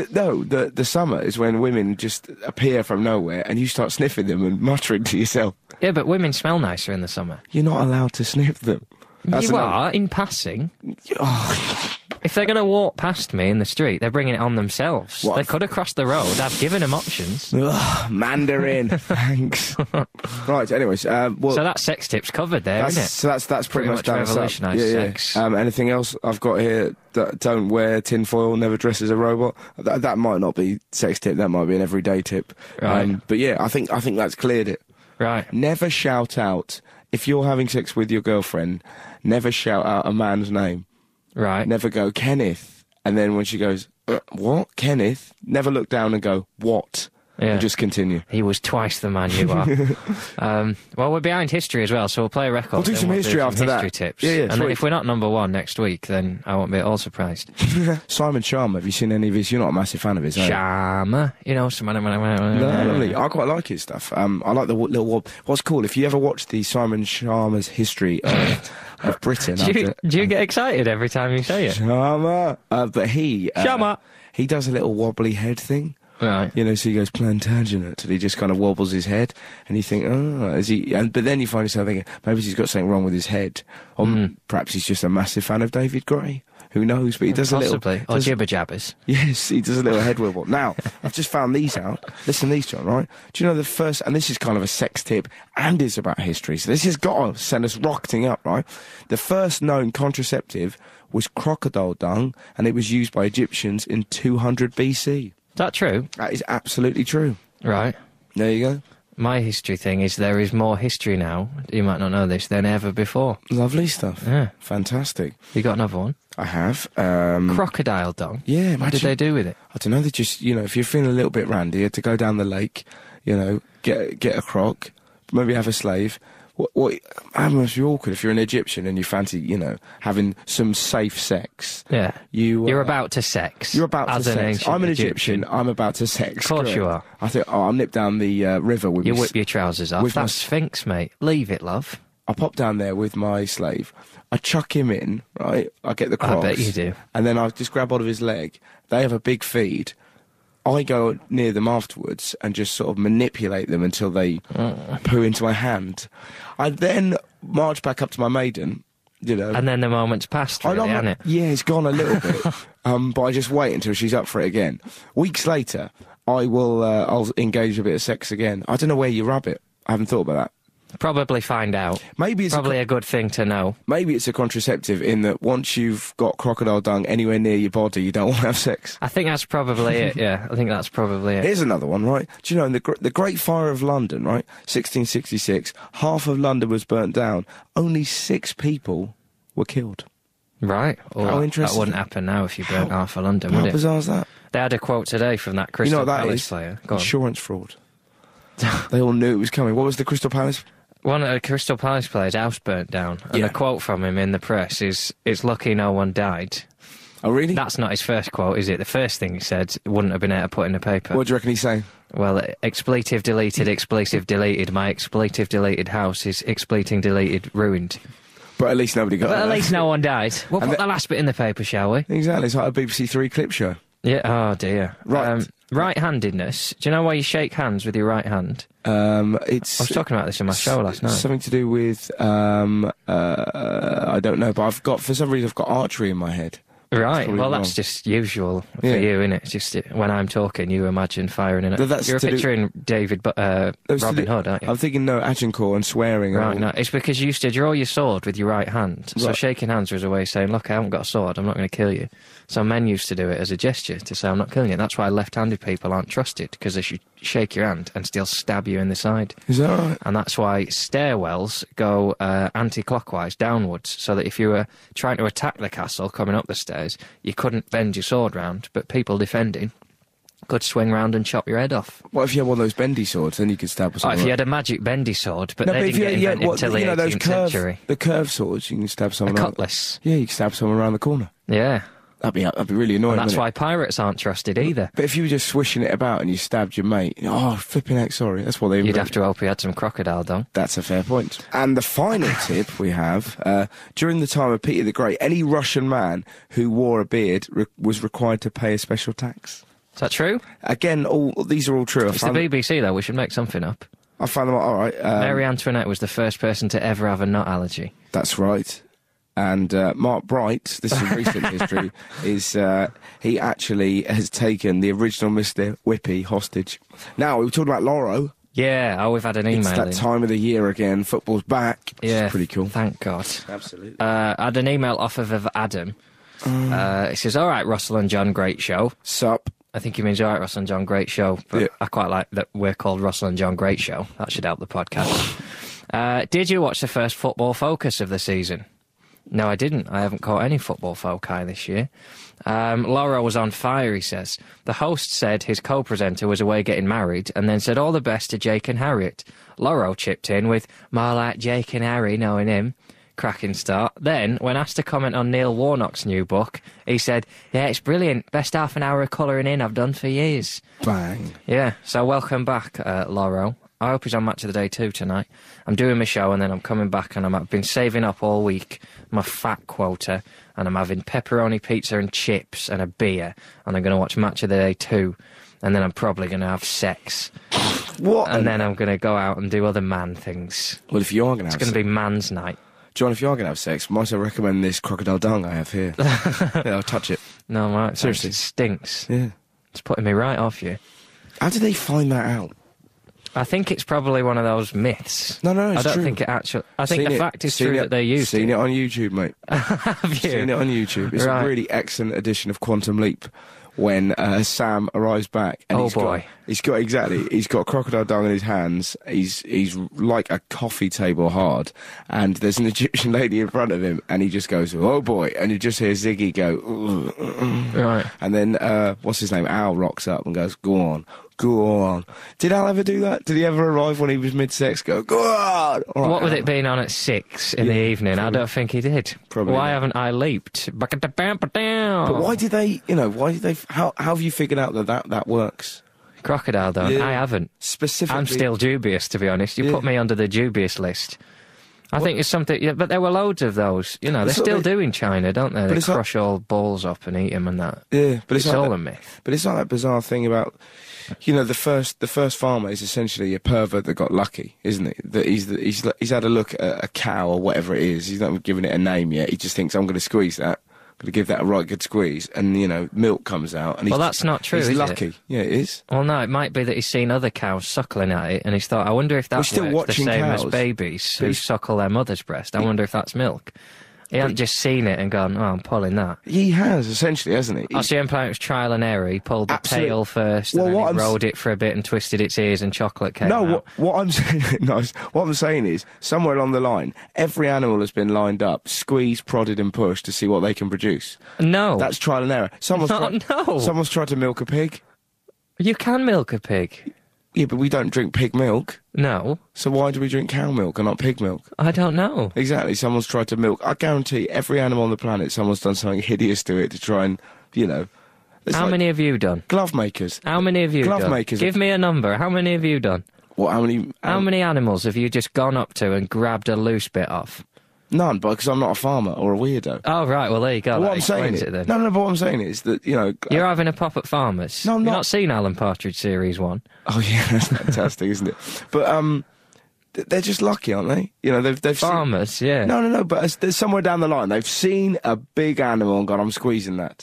The summer is when women just appear from nowhere and you start sniffing them and muttering to yourself. Yeah, but women smell nicer in the summer. You're not allowed to sniff them. You are, in passing. Oh. If they're going to walk past me in the street, they're bringing it on themselves. They could have crossed the road. I've given them options. Ugh, Mandarin, thanks. Right, anyways. So that sex tip's covered there, isn't it? So that's pretty much revolutionised sex. Anything else I've got here? Don't wear tinfoil, never dress as a robot. That might not be sex tip. That might be an everyday tip. Right. But yeah, I think that's cleared it. Right. Never shout out. If you're having sex with your girlfriend, never shout out a man's name. Right. Never go, Kenneth. And then when she goes, what? Kenneth? Never look down and go, what? Yeah. And just continue. He was twice the man you are. Well, we're behind history as well, so we'll play a record. We'll do some history after that. History tips. Yeah, and if we're not number one next week, then I won't be at all surprised. Simon Sharma, have you seen any of his? You're not a massive fan of his, are you? Sharma, Lovely. I quite like his stuff. I like the little... What's cool, if you ever watch the Simon Sharma's history of Britain... do you get excited every time you say it? Sharma! But Sharma! He does a little wobbly head thing. Right. So he goes Plantagenet, and he just kind of wobbles his head, and you think, is he? But then you find yourself thinking, maybe he's got something wrong with his head, or perhaps he's just a massive fan of David Gray. Who knows? But he does possibly, or jibber jabbers. Yes, he does a little head wobble. Now, I've just found these out. Listen to these, John. Right? Do you know the first? And this is kind of a sex tip, and it's about history. So this has got to send us rocketing up, right? The first known contraceptive was crocodile dung, and it was used by Egyptians in 200 BC. Is that true? That is absolutely true. Right. There you go. My history thing is there is more history now, you might not know this, than ever before. Lovely stuff. Yeah. Fantastic. You got another one? I have. Crocodile dung? Yeah, imagine. What did they do with it? I don't know, they just, if you're feeling a little bit randy, you had to go down the lake, get a croc, maybe have a slave. How must be awkward if you're an Egyptian and you fancy, having some safe sex. Yeah. You're about to sex. You're about to sex. I'm an Egyptian. I'm about to sex. Of course you are. I think, I'll nip down the river with you whip your trousers off. That's Sphinx, mate. Leave it, love. I pop down there with my slave. I chuck him in, right? I get the crocs. I bet you do. And then I just grab hold of his leg. They have a big feed. I go near them afterwards and just sort of manipulate them until they poo into my hand. I then march back up to my maiden, And then the moment's passed, really, hasn't it? Yeah, it's gone a little bit. But I just wait until she's up for it again. Weeks later, I'll engage a bit of sex again. I don't know where you rub it. I haven't thought about that. Probably find out. Maybe it's probably a good thing to know. Maybe it's a contraceptive in that once you've got crocodile dung anywhere near your body, you don't want to have sex. I think that's probably it, yeah. I think that's probably it. Here's another one, right? Do you know, in the Great Fire of London, right, 1666, half of London was burnt down. Only 6 people were killed. Right. Well, how interesting. That wouldn't happen now if you burnt half of London, would it? How bizarre is that? They had a quote today from that Crystal Palace player. Insurance fraud. They all knew it was coming. What was the Crystal Palace? One of the Crystal Palace players' house burnt down, and the quote from him in the press is, "It's lucky no one died." Oh, really? That's not his first quote, is it? The first thing he said wouldn't have been able to put in the paper. What do you reckon he's saying? Well, expletive deleted, expletive deleted, my expletive deleted house is expleting deleted, ruined. But at least nobody got it. But at least no one died. We'll put the last bit in the paper, shall we? Exactly, it's like a BBC Three clip show. Yeah, oh dear. Right. Right-handedness. Do you know why you shake hands with your right hand? I was talking about this in my show last night. Something to do with, I don't know, but for some reason I've got archery in my head. Right, well that's just usual for you, isn't it? It's just when I'm talking, you imagine firing in it. You're picturing David Robin Hood, aren't you? I'm thinking Agincourt and swearing. Right, no, it's because you used to draw your sword with your right hand. So shaking hands was a way of saying, look, I haven't got a sword, I'm not going to kill you. So men used to do it as a gesture to say, I'm not killing you. That's why left-handed people aren't trusted, because they should shake your hand and still stab you in the side. Is that right? And that's why stairwells go anti-clockwise, downwards, so that if you were trying to attack the castle coming up the stairs, you couldn't bend your sword round, but people defending could swing round and chop your head off. What if you had one of those bendy swords, then you could stab us? If you had a magic bendy sword, but they didn't get invented until the 18th century. The curved swords, you can stab someone. A cutlass. Yeah, you can stab someone around the corner. Yeah. That'd be really annoying. And that's why pirates aren't trusted either. But if you were just swishing it about and you stabbed your mate, flipping heck, sorry, that's what they. You'd have to hope he had some crocodile dung. That's a fair point. And the final tip we have: during the time of Peter the Great, any Russian man who wore a beard was required to pay a special tax. Is that true? Again, these are all true. It's the BBC, though. We should make something up. I found them all right. Mary Antoinette was the first person to ever have a nut allergy. That's right. And Mark Bright, this is recent history, he actually has taken the original Mr. Whippy hostage. Now, we were talking about Loro. Yeah, we've had an email. It's that time of the year again. Football's back. Yeah, it's pretty cool. Thank God. Absolutely. I had an email off of Adam. It says, "All right, Russell and John, great show." Sup? I think he means, "All right, Russell and John, great show." But yeah. I quite like that we're called Russell and John Great Show. That should help the podcast. Did you watch the first Football Focus of the season? No, I didn't. I haven't caught any football foci this year. Laura was on fire, he says. The host said his co-presenter was away getting married and then said all the best to Jake and Harriet. Laura chipped in with, "More like Jake and Harry, knowing him." Cracking start. Then, when asked to comment on Neil Warnock's new book, he said, "Yeah, it's brilliant. Best half an hour of colouring in I've done for years." Bang. Yeah, so welcome back, Laura. I hope he's on Match of the Day 2 tonight. I'm doing my show and then I'm coming back and I've been saving up all week my fat quota and I'm having pepperoni pizza and chips and a beer and I'm going to watch Match of the Day 2 and then I'm probably going to have sex. What? And then I'm going to go out and do other man things. Well, if you are going to have sex... It's going to be man's night. John, if you are going to have sex, might I recommend this crocodile dung I have here? Yeah, I'll touch it. No, right. Seriously. It stinks. Yeah. It's putting me right off you. How did they find that out? I think it's probably one of those myths. No, it's true. I don't think it actually... I think the fact is true that they used it. Seen it on YouTube, mate. Have you? Seen it on YouTube. It's a really excellent edition of Quantum Leap when Sam arrives back. And he's got a crocodile dung in his hands. He's like a coffee table hard. And there's an Egyptian lady in front of him. And he just goes, "Oh boy." And you just hear Ziggy go, right. And then, what's his name? Al rocks up and goes, "Go on. Go on." Did Al ever do that? Did he ever arrive when he was mid-sex? Go on! Right, what with it being on at 6 in the evening? Probably. I don't think he did. Probably why haven't I leaped? But why did they, how have you figured out that works? Crocodile dung? Yeah. I haven't. Specifically. I'm still dubious, to be honest. You put me under the dubious list. I think it's something, but there were loads of those. They still do in China, don't they? They crush all balls up and eat them and that. Yeah, but it's all a myth. But it's like that bizarre thing about, the first farmer is essentially a pervert that got lucky, isn't he? That he's had a look at a cow or whatever it is. He's not given it a name yet. He just thinks, I'm going to squeeze that. Going to give that a right good squeeze, and milk comes out. And that's not true. He's is lucky. It? Yeah, it is. Well, no, it might be that he's seen other cows suckling at it, and he's thought, I wonder if that's the same as babies who suckle their mother's breast. I wonder if that's milk. He hadn't just seen it and gone, "Oh, I'm pulling that." He has, essentially, hasn't he? I see him playing. It was trial and error. He pulled the tail first, and then he rolled it for a bit and twisted its ears, and chocolate came out. What I'm saying is, somewhere along the line, every animal has been lined up, squeezed, prodded, and pushed to see what they can produce. No, that's trial and error. Someone's tried to milk a pig. You can milk a pig. Yeah, but we don't drink pig milk. No. So why do we drink cow milk and not pig milk? I don't know. Exactly. Someone's tried to milk. I guarantee every animal on the planet, someone's done something hideous to it to try and, How many have you done? Glove makers. How many have you done? Glove makers. Give me a number. How many have you done? What, how many... How many animals have you just gone up to and grabbed a loose bit off? None, because I'm not a farmer or a weirdo. Oh, right, well, there you go. What I'm saying is, then. No, but what I'm saying is that, You're having a pop at farmers. No, I'm not. You've not seen Alan Partridge Series 1. Oh, yeah, that's fantastic, isn't it? But, they're just lucky, aren't they? They've farmers, yeah. No, but there's somewhere down the line, they've seen a big animal and gone, "I'm squeezing that."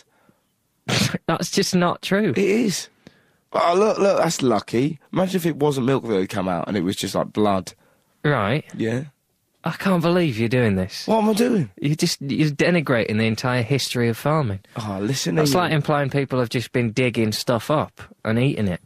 That's just not true. It is. Oh, look, that's lucky. Imagine if it wasn't milk that had come out and it was just like blood. Right. Yeah. I can't believe you're doing this. What am I doing? You're denigrating the entire history of farming. Oh, listen. That's like implying people have just been digging stuff up and eating it.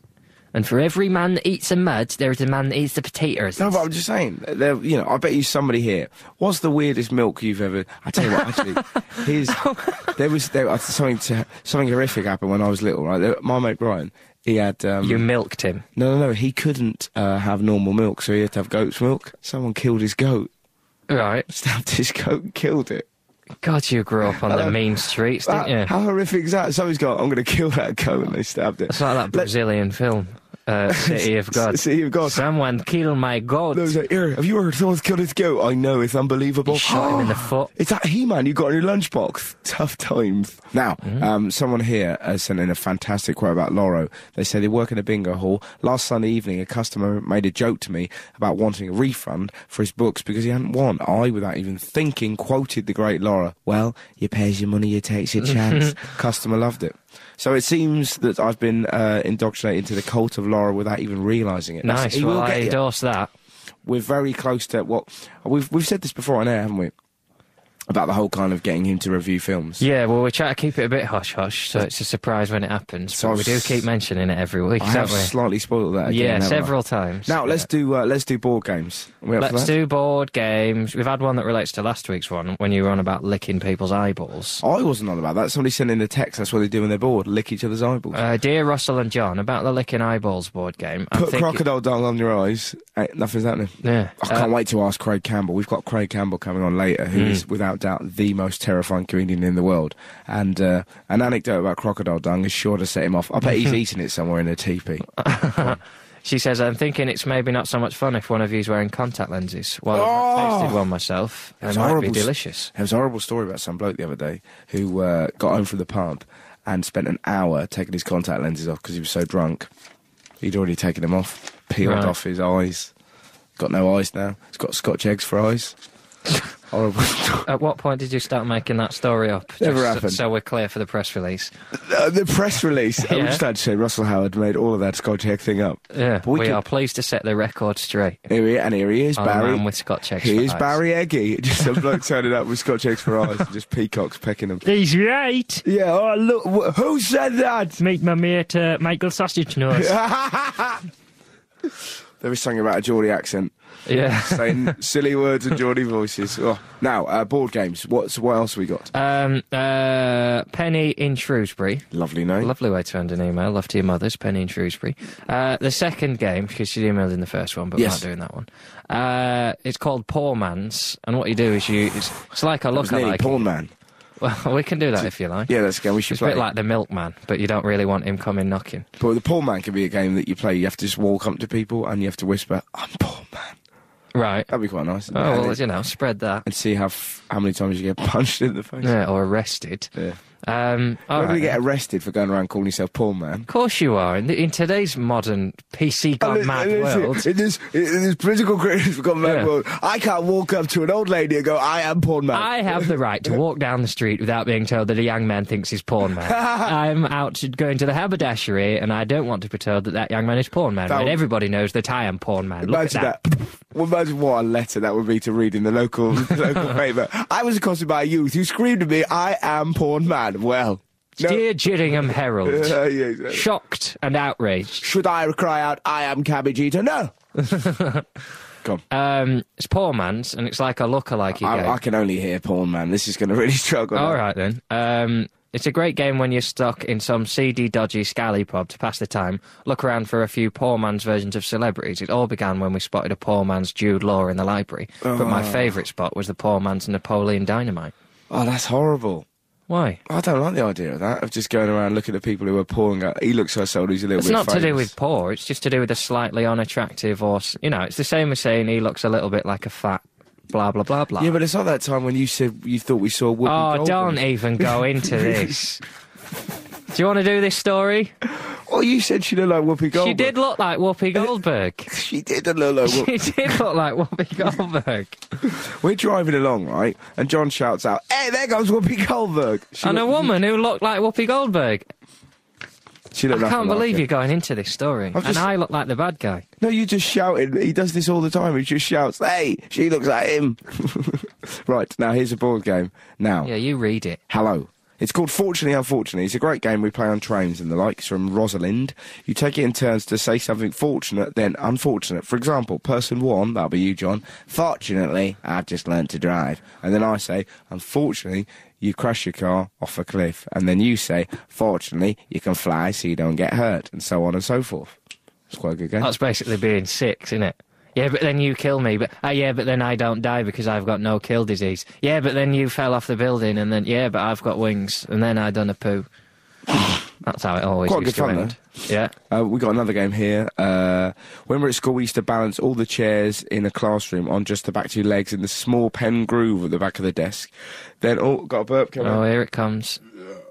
And for every man that eats the mud, there's a man that eats the potatoes. No, but I'm just saying, I bet you somebody here. What's the weirdest milk you've ever? I tell you what, actually, there was something horrific happened when I was little. Right, my mate Brian, he had. You milked him. No, he couldn't have normal milk, so he had to have goat's milk. Someone killed his goat. Right, stabbed his goat and killed it. God, you grew up on the mean streets, didn't you? How horrific is that? Somebody's gone, I'm going to kill that goat, and they stabbed it. It's like that Brazilian film, City of God. City of God. Someone killed my goat. No, like, have you heard someone's killed his goat? I know, it's unbelievable. He shot him in the foot. It's that He-Man you got in your lunchbox. Tough times. Now, someone here has sent in a fantastic quote about Loro. They say they work in a bingo hall. Last Sunday evening, a customer made a joke to me about wanting a refund for his books because he hadn't won. I, without even thinking, quoted the great Laura. Well, you pays your money, you takes your chance. Customer loved it. So it seems that I've been indoctrinated into the cult of Laura without even realising it. Nice, well, I endorse that. We're very close to what... We've said this before on air, haven't we? About the whole kind of getting him to review films. Yeah, well, we try to keep it a bit hush-hush, so it's a surprise when it happens. So we do keep mentioning it every week, don't we? I have slightly spoiled that again. Yeah, several times. Now, let's do board games. Let's do board games. We've had one that relates to last week's one, when you were on about licking people's eyeballs. I wasn't on about that. Somebody sent in a text. That's what they do when they're bored, lick each other's eyeballs. Dear Russell and John, about the licking eyeballs board game. Put crocodile dung on your eyes. Nothing's happening. Yeah. I can't wait to ask Craig Campbell. We've got Craig Campbell coming on later, who is, without doubt, the most terrifying comedian in the world. And an anecdote about crocodile dung is sure to set him off. I bet he's eating it somewhere in a teepee. She says, I'm thinking it's maybe not so much fun if one of you's wearing contact lenses. Well, I've tasted one myself. It might be delicious. There was a horrible story about some bloke the other day who got home from the pub and spent an hour taking his contact lenses off because he was so drunk. He'd already taken them off, peeled off his eyes. Got no eyes now. He's got Scotch eggs for eyes. Horrible. At what point did you start making that story up? Never happened. So we're clear for the press release. The press release. Yeah. I'm just had to say Russell Howard made all of that Scotch egg thing up. Yeah, we are pleased to set the record straight. Here he is, Barry. Man with Scotch eggs. Here's Barry Eggy. Just some bloke turning up with Scotch eggs for eyes and just peacocks pecking them. He's right. Yeah. Oh look, who said that? Meet my mate, Michael Sausage Nose. There was something about a Geordie accent. Yeah. Saying silly words and Geordie voices. Oh. Now, board games. What else have we got? Penny in Shrewsbury. Lovely name. Lovely way to end an email. Love to your mothers, Penny in Shrewsbury. The second game, because she emailed in the first one, but we're not doing that one. It's called Poor Man's, and what you do is it's like a lookalike. Porn Man. Well, we can do that if you like. Yeah, that's a game we should play. It's a bit like the Milkman, but you don't really want him coming knocking. But the Poor Man can be a game that you play. You have to just walk up to people and you have to whisper, I'm poor man. Right. That'd be quite nice. Oh, well, spread that. And see how many times you get punched in the face. Yeah, or arrested. Yeah. When do you get arrested for going around calling yourself poor man? Of course you are. In today's modern PC gone mad world. In this political correctness gone mad world, I can't walk up to an old lady and go, I am porn man. I have the right to walk down the street without being told that a young man thinks he's porn man. I'm out going to the haberdashery and I don't want to be told that young man is porn man. But everybody knows that I am porn man. Imagine that. Well, imagine what a letter that would be to read in the local paper. I was accosted by a youth who screamed at me, I am porn man. Well, no. Dear Gillingham Herald, exactly. Shocked and outraged. Should I cry out, I am cabbage eater? No. Go on. It's Poor Man's, and it's like a lookalike game. I can only hear porn man. This is going to really struggle. All right, then. It's a great game when you're stuck in some seedy, dodgy scally pub to pass the time. Look around for a few poor man's versions of celebrities. It all began when we spotted a poor man's Jude Law in the library. But my favourite spot was the poor man's Napoleon Dynamite. Oh, that's horrible. Why? I don't like the idea of that, of just going around looking at people who are poor and go, he looks like someone who's a little bit famous. It's not to do with poor, it's just to do with a slightly unattractive or, it's the same as saying he looks a little bit like a fat blah, blah, blah, blah. Yeah, but it's not that time when you said you thought we saw Whoopi Goldberg. Don't even go into this. Do you want to do this story? Oh, you said she looked like Whoopi Goldberg. She did look like Whoopi Goldberg. She did look like Whoopi. She did look like Whoopi Goldberg. We're driving along, right? And John shouts out, hey, there goes Whoopi Goldberg. A woman who looked like Whoopi Goldberg. I can't believe you're going into this story. And I look like the bad guy. No, you just shouted. He does this all the time. He just shouts, hey, she looks like him. Right, now here's a board game. Now. Yeah, you read it. Hello. It's called Fortunately Unfortunately. It's a great game we play on trains and the likes from Rosalind. You take it in turns to say something fortunate, then unfortunate. For example, person 1, that'll be you, John. Fortunately, I've just learned to drive. And then I say, unfortunately, you crash your car off a cliff. And then you say, fortunately, you can fly so you don't get hurt. And so on and so forth. It's quite a good game. That's basically being 6, isn't it? Yeah, but then you kill me. But yeah, but then I don't die because I've got no kill disease. Yeah, but then you fell off the building, and then yeah, but I've got wings, and then I done a poo. That's how it always quite used good to fun, end. Yeah. We got another game here. When we're at school, we used to balance all the chairs in a classroom on just the back 2 legs in the small pen groove at the back of the desk. Then, got a burp coming. Oh, here it comes.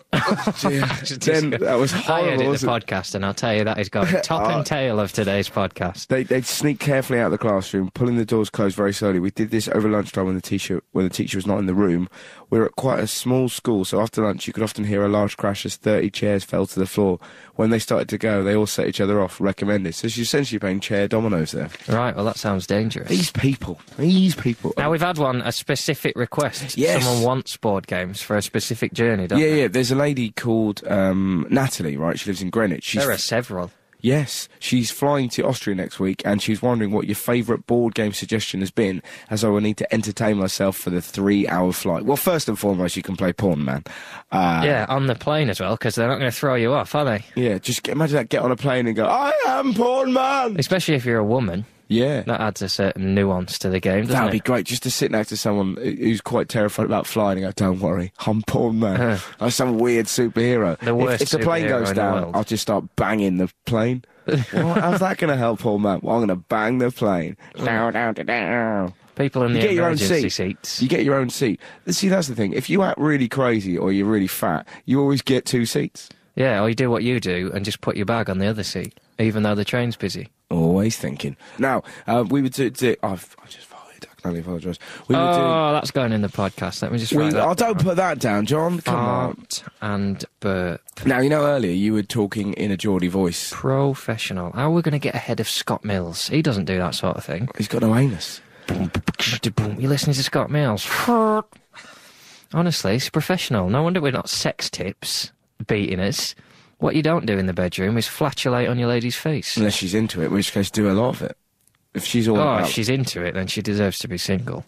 Then that was horrible. I edit the podcast, and I'll tell you that is going top and tail of today's podcast. They'd sneak carefully out of the classroom, pulling the doors closed very slowly. We did this over lunchtime when the teacher was not in the room. We're at quite a small school, so after lunch you could often hear a large crash as 30 chairs fell to the floor. When they started to go, they all set each other off, recommended. So she's essentially playing chair dominoes there. Right, well that sounds dangerous. These people. Now we've had a specific request. Yes. Someone wants board games for a specific journey, don't they? Yeah, there's a lady called Natalie, right? She lives in Greenwich. There are several. Yes, she's flying to Austria next week, and she's wondering what your favourite board game suggestion has been, as I will need to entertain myself for the 3-hour flight. Well, first and foremost, you can play Pawn Man. Yeah, on the plane as well, because they're not going to throw you off, are they? Yeah, just imagine that, get on a plane and go, I am Pawn Man! Especially if you're a woman. Yeah. That adds a certain nuance to the game, doesn't it? That'd be great, just to sit next to someone who's quite terrified about flying and go, don't worry, I'm Pawn Man. Like some weird superhero. The worst if the plane superhero goes in the down, world. I'll just start banging the plane. Well, how's that going to help, Pawn Man? Well, I'm going to bang the plane. Down, down, down. People in You the get your own emergency seat. seats. You get your own seat. See, that's the thing. If you act really crazy or you're really fat, you always get 2 seats. Yeah, or you do what you do and just put your bag on the other seat, even though the train's busy. Always thinking. Now, we would do... I just farted. I can only apologise. That's going in the podcast. Let me just write that don't down. put that down, John. Come on. Fart and burp. Now, you know, earlier you were talking in a Geordie voice. Professional. How are we going to get ahead of Scott Mills? He doesn't do that sort of thing. He's got no anus. You're listening to Scott Mills. Honestly, he's professional. No wonder we're not sex tips beating us. What you don't do in the bedroom is flatulate on your lady's face. Unless she's into it, in which case do a lot of it. If she's all about... if she's into it, then she deserves to be single.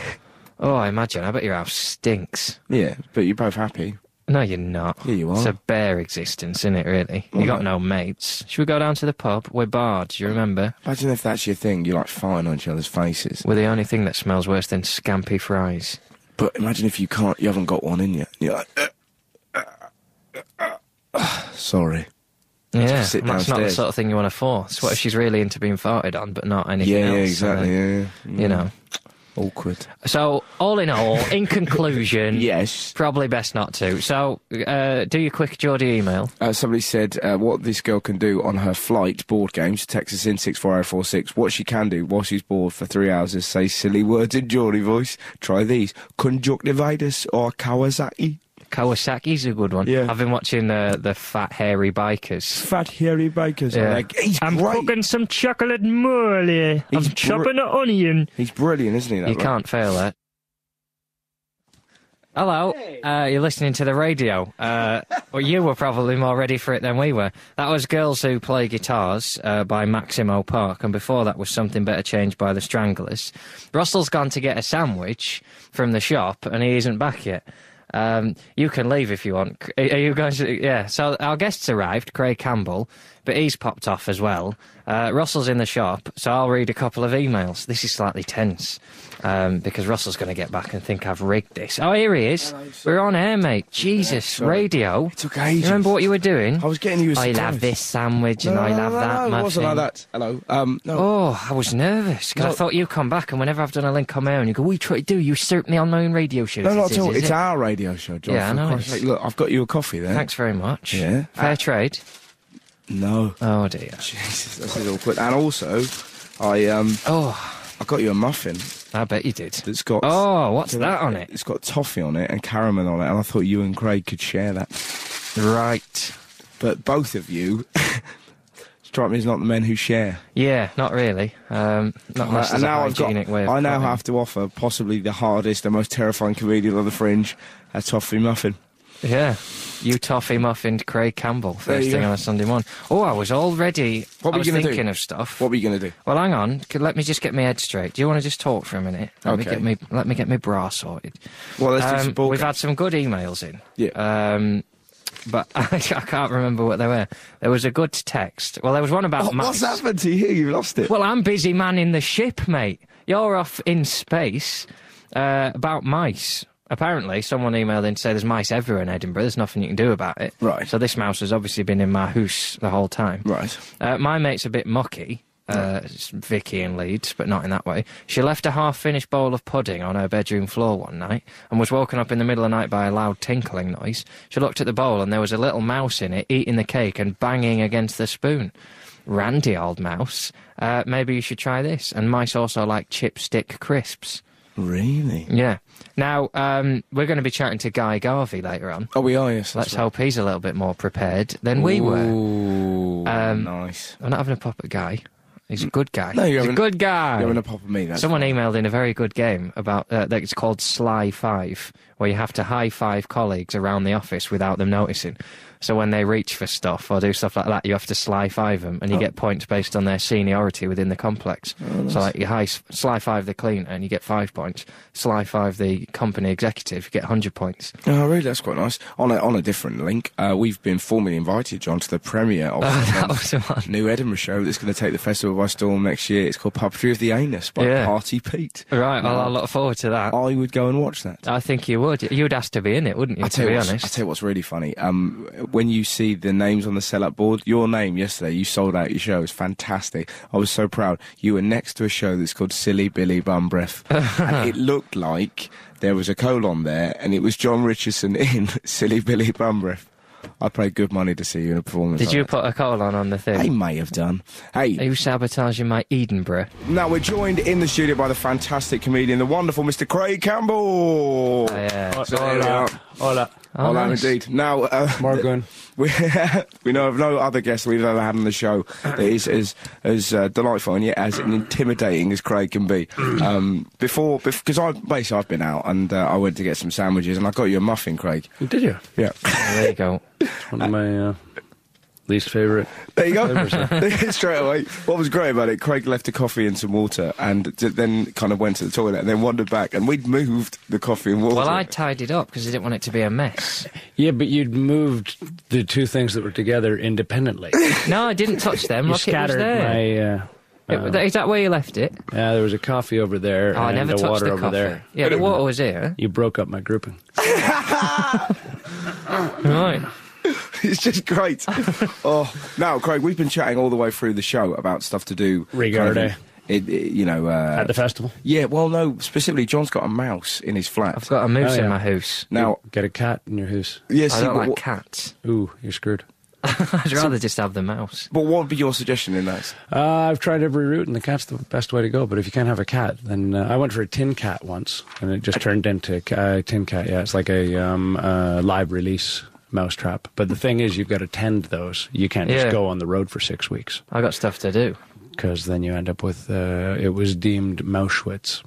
I imagine. I bet your house stinks. Yeah, but you're both happy. No, you're not. Yeah, you are. It's a bare existence, isn't it, really? You got no mates. Should we go down to the pub? We're barred, do you remember? Imagine if that's your thing, you like farting on each other's faces. We're the only thing that smells worse than scampi fries. But imagine if you haven't got one in yet. You're like... sorry. Yeah, sit that's not the downstairs. sort of thing you want to force. What if she's really into being farted on, but not anything else? Yeah, exactly, yeah. You know. Awkward. So, all in all, in conclusion... Yes. Probably best not to. So, do your quick Geordie email. Somebody said what this girl can do on her flight, board games, text us in 64046. What she can do while she's bored for 3 hours is say silly words in Geordie voice. Try these. Conjunctivitis or Kawasaki. Kawasaki's a good one. Yeah. I've been watching the Fat Hairy Bikers. Fat hairy bakers. Yeah. He's I'm great. cooking some chocolate molly. I'm He's chopping an onion. He's brilliant, isn't he? That You bloke? can't fail that. Hello, you're listening to the radio. Well, you were probably more ready for it than we were. That was Girls Who Play Guitars by Maximo Park, and before that was Something Better Changed by the Stranglers. Russell's gone to get a sandwich from the shop, and he isn't back yet. You can leave if you want. Are you going to... Yeah, so our guest's arrived, Craig Campbell, but he's popped off as well. Russell's in the shop, so I'll read a couple of emails. This is slightly tense, because Russell's going to get back and think I've rigged this. Oh, here he is. We're on air, mate. Jesus, radio. It took ages. You remember what you were doing? I was getting you a I'll have sandwich. this sandwich and I'll have that it muffin. wasn't like that. Hello. No. Oh, I was nervous, because I thought you'd come back, and whenever I've done a link on my own, you go, what are you trying to do? You usurp me on my own radio show. No, not at all. Is It's it? our radio show, John. Yeah, I for know. Christ's sake. Look, I've got you a coffee there. Thanks very much. Yeah. Fair trade. No. Oh, dear. Jesus, this is awkward. And also, I got you a muffin I bet you did. that's got... Oh, what's that on it? It's got toffee on it and caramel on it, and I thought you and Craig could share that. Right. But both of you strike me as not the men who share. Yeah, not really. Not unless And there's a now hygienic way of I now cutting. have to offer possibly the hardest and most terrifying comedian on the fringe, a toffee muffin. Yeah. You toffee muffined Craig Campbell first thing on a Sunday morning. Oh, I was all ready. What were you going to do? Thinking of stuff. What were you going to do? Well, hang on. Let me just get my head straight. Do you want to just talk for a minute? Let me get my bra sorted. Well, let's do some ball We've games. had some good emails in. Yeah. But I can't remember what they were. There was a good text. Well, there was one about mice. What's happened to you? You've lost it. Well, I'm busy manning the ship, mate. You're off in space about mice. Apparently, someone emailed in to say there's mice everywhere in Edinburgh. There's nothing you can do about it. Right. So this mouse has obviously been in my house the whole time. Right. My mate's a bit mucky. It's Vicky in Leeds, but not in that way. She left a half-finished bowl of pudding on her bedroom floor one night and was woken up in the middle of the night by a loud tinkling noise. She looked at the bowl and there was a little mouse in it eating the cake and banging against the spoon. Randy, old mouse. Maybe you should try this. And mice also like chipstick crisps. Really? Yeah. Now, we're going to be chatting to Guy Garvey later on. Oh, we are, yes. Let's hope he's a little bit more prepared than we were. Ooh, nice. I'm not having a pop at Guy. He's a good guy. No, He's a good guy. You're having a pop at me, that's Someone fine. emailed in a very good game about that it's called Sly Five, where you have to high-five colleagues around the office without them noticing. So when they reach for stuff or do stuff like that, you have to sly-five them, and you get points based on their seniority within the complex. So like you sly-five the cleaner, and you get 5 points. Sly-five the company executive, you get 100 points. Oh, really? That's quite nice. On a different link, we've been formally invited, John, to the premiere of That was the one. new Edinburgh show that's going to take the festival by storm next year. It's called Puppetry of the Anus by Party Pete. Right, well, I look forward to that. I would go and watch that. I think you would. You'd ask to be in it, wouldn't you, to be honest? I'll tell you what's really funny. When you see the names on the sell-up board, your name yesterday, you sold out your show. It was fantastic. I was so proud. You were next to a show that's called Silly Billy Bum Breath. And it looked like there was a colon there, and it was John Richardson in Silly Billy Bum Breath. I paid good money to see you in a performance. Did like you that. put a colon on the thing? I may have done. Hey. Are you sabotaging my Edinburgh? Now, we're joined in the studio by the fantastic comedian, the wonderful Mr. Craig Campbell. Oh, yeah. Hola. Oh, Hola, nice. indeed. Now, Morgan. we know of no other guest we've ever had on the show that is as delightful and yet as intimidating as Craig can be. Because I've been out and I went to get some sandwiches and I got you a muffin, Craig. Did you? Yeah. There you go. One of my least favourite. There you go. Straight away. What was great about it, Craig left a coffee and some water and then kind of went to the toilet and then wandered back and we'd moved the coffee and water. Well, I tied it up because I didn't want it to be a mess. Yeah, but you'd moved the two things that were together independently. No, I didn't touch them. You Look, it was scattered there. Is that where you left it? Yeah, there was a coffee over there Oh, I and never the touched water the over coffee. there. Yeah, the water was here. You broke up my grouping. Right. It's just great. Oh, now, Craig, we've been chatting all the way through the show about stuff to do. Regarding. At At the festival? Yeah, well, no, specifically, John's got a mouse in his flat. I've got a moose Oh, yeah. in my house. Now, Get a cat in your house. yes, I don't like cats. Ooh, you're screwed. I'd rather just have the mouse. but what would be your suggestion in that? I've tried every route, and the cat's the best way to go. But if you can't have a cat, then I went for a tin cat once, and it just turned into a tin cat. Yeah, it's like a live release mousetrap. But the thing is, you've got to tend those. You can't just Yeah. go on the road for 6 weeks, I got stuff to do. because then you end up with it was deemed Mauschwitz.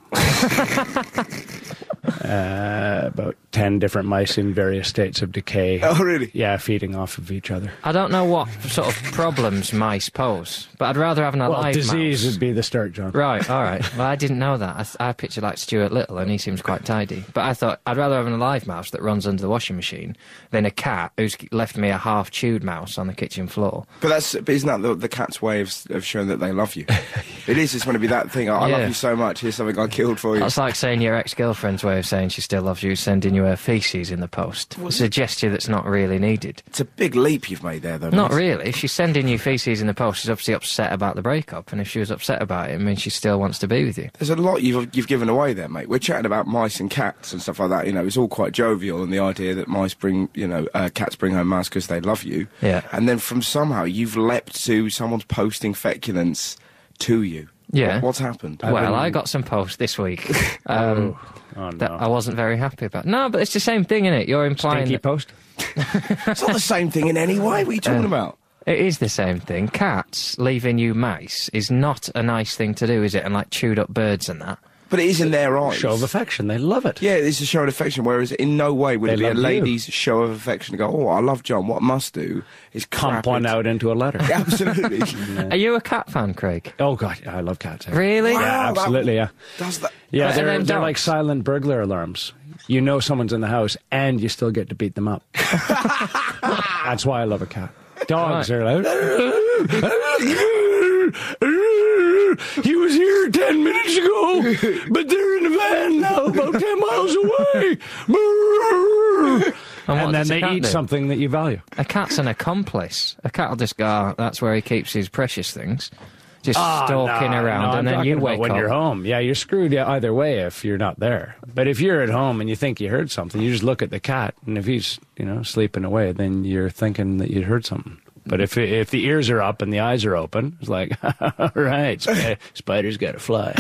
About 10 different mice in various states of decay. Oh, really? Yeah, feeding off of each other. I don't know what sort of problems mice pose, but I'd rather have an alive disease mouse. would be the start, John. Right, all right. Well, I didn't know that. I picture like Stuart Little, and he seems quite tidy. But I thought I'd rather have an alive mouse that runs under the washing machine than a cat who's left me a half-chewed mouse on the kitchen floor. But isn't that the cat's way of showing that they love you? It is. It's going to be that thing. I Yeah. love you so much. Here's something I killed for you. That's like saying your ex-girlfriend's way of saying she still loves you, sending you her faeces in the post. It's a gesture that's not really needed. It's a big leap you've made there, though. Not mate. really. If she's sending you faeces in the post, she's obviously upset about the breakup. And if she was upset about it, it means she still wants to be with you. There's a lot you've given away there, mate. We're chatting about mice and cats and stuff like that. You know, it's all quite jovial, and the idea that cats bring home mice because they love you. Yeah. And then from somehow you've leapt to someone's posting feculence to you. Yeah. What's happened? Well, I got some posts this week Oh, no. that I wasn't very happy about. No, but it's the same thing, isn't it? You're implying Stinky that post? It's not the same thing in any way. What are you talking about? it is the same thing. Cats leaving you mice is not a nice thing to do, is it? And like chewed up birds and that. But it is in their eyes. Show of affection. They love it. Yeah, it's a show of affection, whereas in no way would it be a lady's show of affection to go, oh, I love John. What I must do is pump one out into a letter. Absolutely. Are you a cat fan, Craig? Oh, God, I love cats. Really? Wow, Yeah, absolutely, yeah. Does that? Yeah, they're like silent burglar alarms. You know someone's in the house, and you still get to beat them up. That's why I love a cat. Dogs are like... He was here 10 minutes ago, but they're in a van now about 10 miles away. And then they eat something that you value. A cat's an accomplice. A cat will just go, oh, that's where he keeps his precious things. Just stalking around, and then you wake up. When you're home. Yeah, you're screwed either way if you're not there. But if you're at home and you think you heard something, you just look at the cat, and if he's, sleeping away, then you're thinking that you heard something. But if the ears are up and the eyes are open, it's like, all right, spider's got to fly.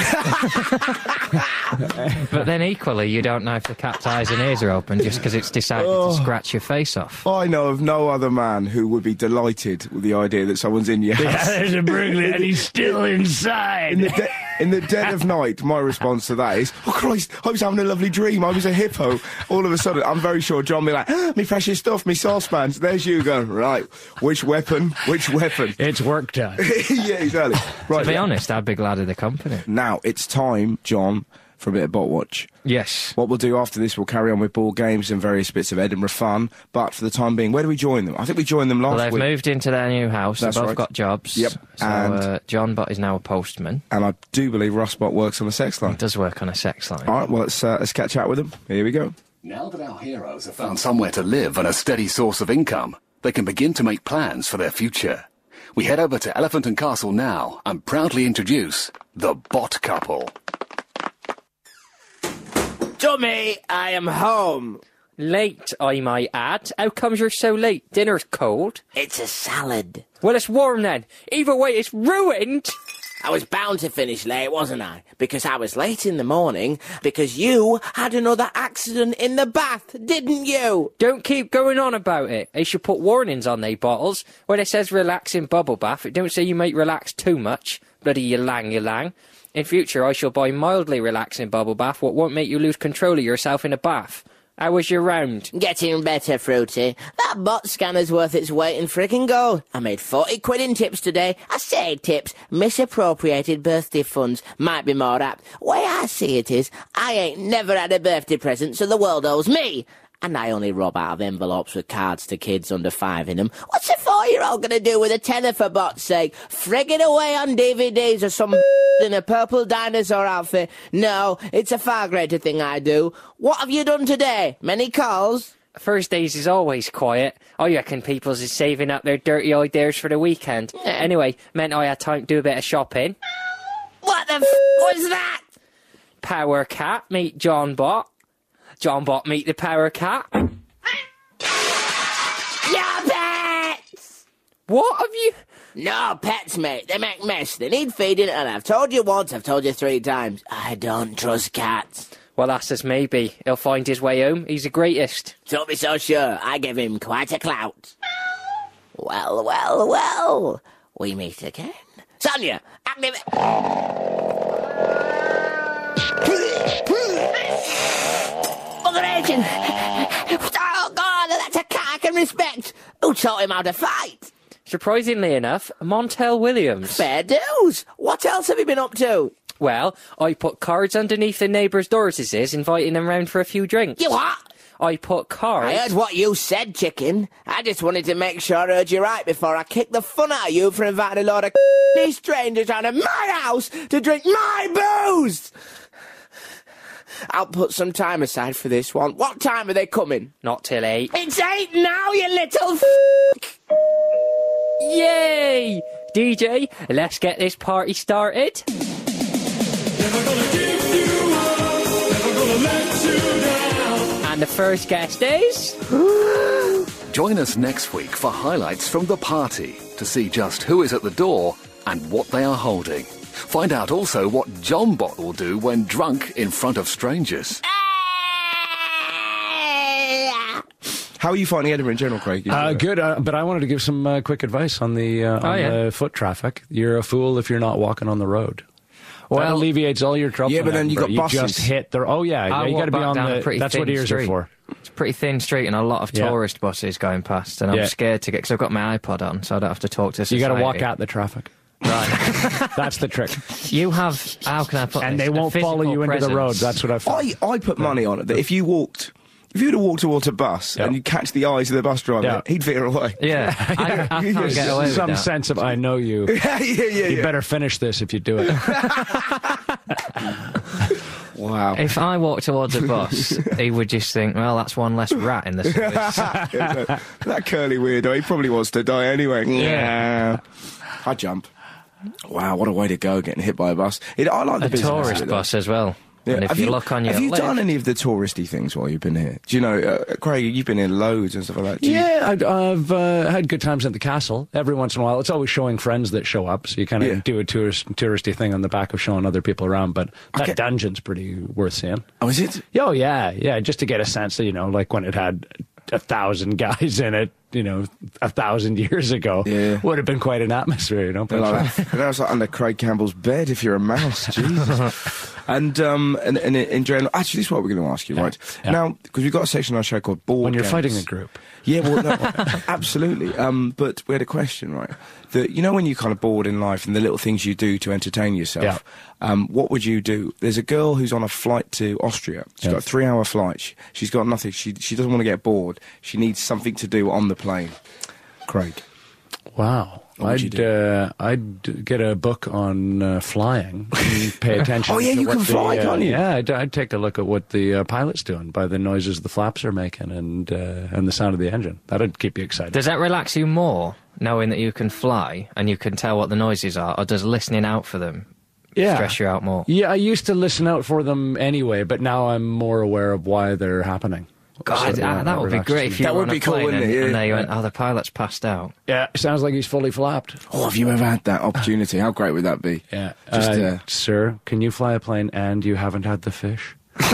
But then equally, you don't know if the cat's eyes and ears are open just because it's decided to scratch your face off. I know of no other man who would be delighted with the idea that someone's in your house. Yeah, there's a burglar and he's still inside. In the dead of night, my response to that is, oh Christ, I was having a lovely dream. I was a hippo. All of a sudden, I'm very sure John will be like, me precious stuff, me saucepans. There's you going, right, which weapon? It's work time. Yeah, exactly. Right, to be honest, I'm a big lad of the company. Now, it's time, John, for a bit of Bot Watch. Yes. What we'll do after this, we'll carry on with ball games and various bits of Edinburgh fun. But for the time being, where do we join them? I think we joined them last week. Well, they've moved into their new house. They've both got jobs. Yep. So and John Bot is now a postman. And I do believe Russ Bot works on a sex line. He does work on a sex line. All right, well, let's catch up with them. Here we go. Now that our heroes have found somewhere to live and a steady source of income, they can begin to make plans for their future. We head over to Elephant and Castle now and proudly introduce the Bot Couple. Dummy, I am home. Late, I might add. How comes you're so late? Dinner's cold. It's a salad. Well, it's warm then. Either way, it's ruined. I was bound to finish late, wasn't I? Because I was late in the morning, because you had another accident in the bath, didn't you? Don't keep going on about it. They should put warnings on they bottles. When it says relaxing bubble bath, it don't say you might relax too much. Bloody you lang. In future, I shall buy mildly relaxing bubble bath what won't make you lose control of yourself in a bath. How was your round? Getting better, Fruity. That bot scanner's worth its weight in frickin' gold. I made 40 quid in tips today. I say tips. Misappropriated birthday funds might be more apt. Way I see it is, I ain't never had a birthday present, so the world owes me. And I only rob out of envelopes with cards to kids under 5 in them. What's a 4-year-old gonna do with a tenner for bot's sake? Frigging away on DVDs or some in a purple dinosaur outfit? No, it's a far greater thing I do. What have you done today? Many calls? Thursdays is always quiet. I reckon people's is saving up their dirty ideas for the weekend. Anyway, meant I had time to do a bit of shopping. What the was that? Power Cat, meet John Bot. John Bot, meet the Power Cat. Your pets! What have you... No, pets, mate. They make mess. They need feeding, and I've told you once, I've told you 3 times. I don't trust cats. Well, that's as maybe. He'll find his way home. He's the greatest. Don't be so sure. I give him quite a clout. Well. We meet again. Sonia, activate... Mother Agent! Oh, God, that's a cat I can respect. Who taught him how to fight? Surprisingly enough, Montel Williams. Fair dues. What else have you been up to? Well, I put cards underneath the neighbours' doors, inviting them round for a few drinks. You what? I put cards... I heard what you said, chicken. I just wanted to make sure I heard you right before I kicked the fun out of you for inviting a load of these strangers round to my house to drink my booze. I'll put some time aside for this one. What time are they coming? Not till 8. It's 8 now, you little Yay! DJ, let's get this party started. Never gonna give you up, never gonna let you down. And the first guest is... Join us next week for highlights from the party to see just who is at the door and what they are holding. Find out also what John Bot will do when drunk in front of strangers. How are you finding Edinburgh in general, Craig? Good, but I wanted to give some quick advice on the foot traffic. You're a fool if you're not walking on the road. That alleviates all your trouble. Yeah, but then you got you buses. just hit the. Oh yeah, I you got to be walk on back down a the. pretty That's what thin ears street. are for. It's a pretty thin street and a lot of Yeah. tourist buses going past, and I'm Yeah. scared to get because I've got my iPod on, so I don't have to talk to You society. got to walk out the traffic. Right. That's the trick. You have. How can I put? And this? they A won't follow physical you into the presence. road. That's what I found. I put money on it that if you would have walked towards a bus Yeah. and you catch the eyes of the bus driver, Yeah. he'd veer away. Yeah, I can't get away with Some that. sense of I know you. yeah. You better finish this if you do it. Wow. If I walked towards a bus, he would just think, well, that's one less rat in the service. That curly weirdo, he probably wants to die anyway. Yeah. I jump. Wow, what a way to go, getting hit by a bus. I like the A business tourist of it, though. bus as well. Yeah. And if you look on your Have you left, done any of the touristy things while you've been here? Do you know, Craig, you've been here loads and stuff like that. Do you- Yeah, I've had good times at the castle. Every once in a while, it's always showing friends that show up, so you kind of Yeah. do a touristy thing on the back of showing other people around. But that Okay. dungeon's pretty worth seeing. Oh, is it? Oh yeah, just to get a sense of, like when it had 1,000 guys in it, 1,000 years ago, Yeah. would have been quite an atmosphere, They're like that. And I was like under Craig Campbell's bed if you're a mouse. Jesus. And in general, actually, this is what we're going to ask you, right? Yeah. Now, because we've got a section on our show called Board When you're Games. fighting a group. Yeah, well, no, absolutely. But we had a question, right? That when you're kind of bored in life and the little things you do to entertain yourself, what would you do? There's a girl who's on a flight to Austria. She's got a 3-hour flight. She's got nothing. She doesn't want to get bored. She needs something to do on the plane. Craig. Wow. What would you do? I'd get a book on flying and pay attention. Oh, yeah, to you what can fly, can't you? Yeah, I'd take a look at what the pilot's doing by the noises the flaps are making and the sound of the engine. That'd keep you excited. does that relax you more, knowing that you can fly and you can tell what the noises are, or does listening out for them stress you out more? Yeah, I used to listen out for them anyway, but now I'm more aware of why they're happening. God, So, yeah, that would be relaxes great me. if you That were would on a be cool, plane wouldn't and, it? Yeah. and they went, oh, the pilot's passed out. Yeah, sounds like he's fully flapped. Oh, have you ever had that opportunity? How great would that be? Yeah. Just, Sir, can you fly a plane and you haven't had the fish?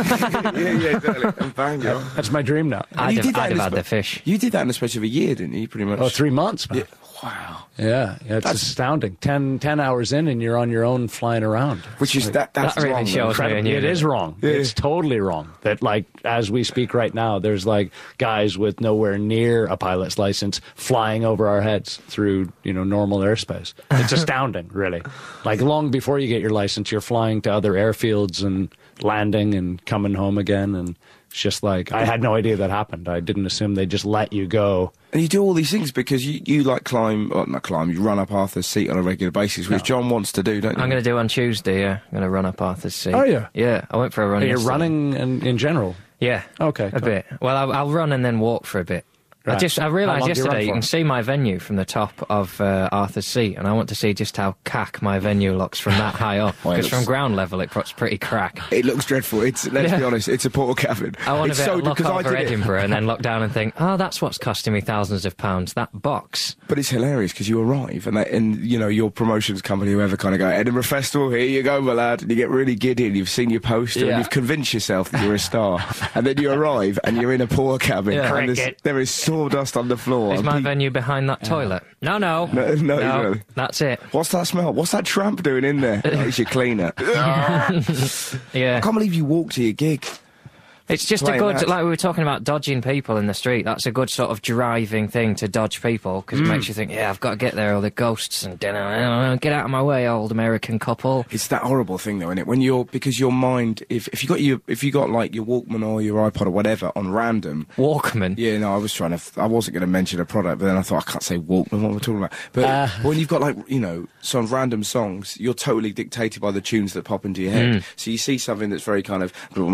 yeah, exactly. And bang, yeah. That's my dream now. And you I'd did that have in a had spe- the fish. You did that in a space of a year, didn't you? Pretty much. Oh, 3 months, man. Yeah. Wow. Yeah, it's astounding. 10 hours in and you're on your own flying around. Which is that's That really wrong, though. shows me Incredible. and you. It is wrong. Yeah. It's totally wrong. That, like, as we speak right now, there's like guys with nowhere near a pilot's license flying over our heads through, normal airspace. It's astounding, really. Like, long before you get your license, you're flying to other airfields and landing and coming home again. And it's just like, I had no idea that happened. I didn't assume they just let you go. And you do all these things because you like you run up Arthur's Seat on a regular basis, which John wants to do, don't you? I'm going to do on Tuesday, yeah. I'm going to run up Arthur's Seat. Oh, yeah? Yeah, I went for a run Are you yesterday. running in general? Yeah. Okay, A cool. bit. Well, I'll run and then walk for a bit. Right. I How realised long do you run yesterday you for? can see my venue from the top of Arthur's Seat, and I want to see just how cack my venue looks from that high up. Well, Because it's- from ground level, it's pretty crack. It looks dreadful. Let's be honest, it's a portal cabin. I want It's to be able to look because I over did it. Edinburgh and then look down and think, oh, that's what's costing me thousands of pounds, that box. But it's hilarious because you arrive and your promotions company, whoever, kind of go, Edinburgh Festival, here you go, my lad. And you get really giddy and you've seen your poster Yeah. and you've convinced yourself that you're a star. And then you arrive and you're in a portal cabin Yeah. and Cricket. there is sawdust on the floor. Is and my pe- venue behind that toilet? No. No, really. That's it. What's that smell? What's that tramp doing in there? Oh, it's your cleaner. I Yeah. can't believe you walked to your gig. It's just a Playing good, that. like we were talking about dodging people in the street, that's a good sort of driving thing to dodge people, because it makes you think, yeah, I've got to get there, all the ghosts and get out of my way, old American couple. It's that horrible thing, though, isn't it? Because your mind, if you got like your Walkman or your iPod or whatever on random. Walkman. Yeah, no, I wasn't going to mention a product, but then I thought I can't say Walkman. What am I talking about? But when you've got like some random songs, you're totally dictated by the tunes that pop into your head. So you see something that's very kind of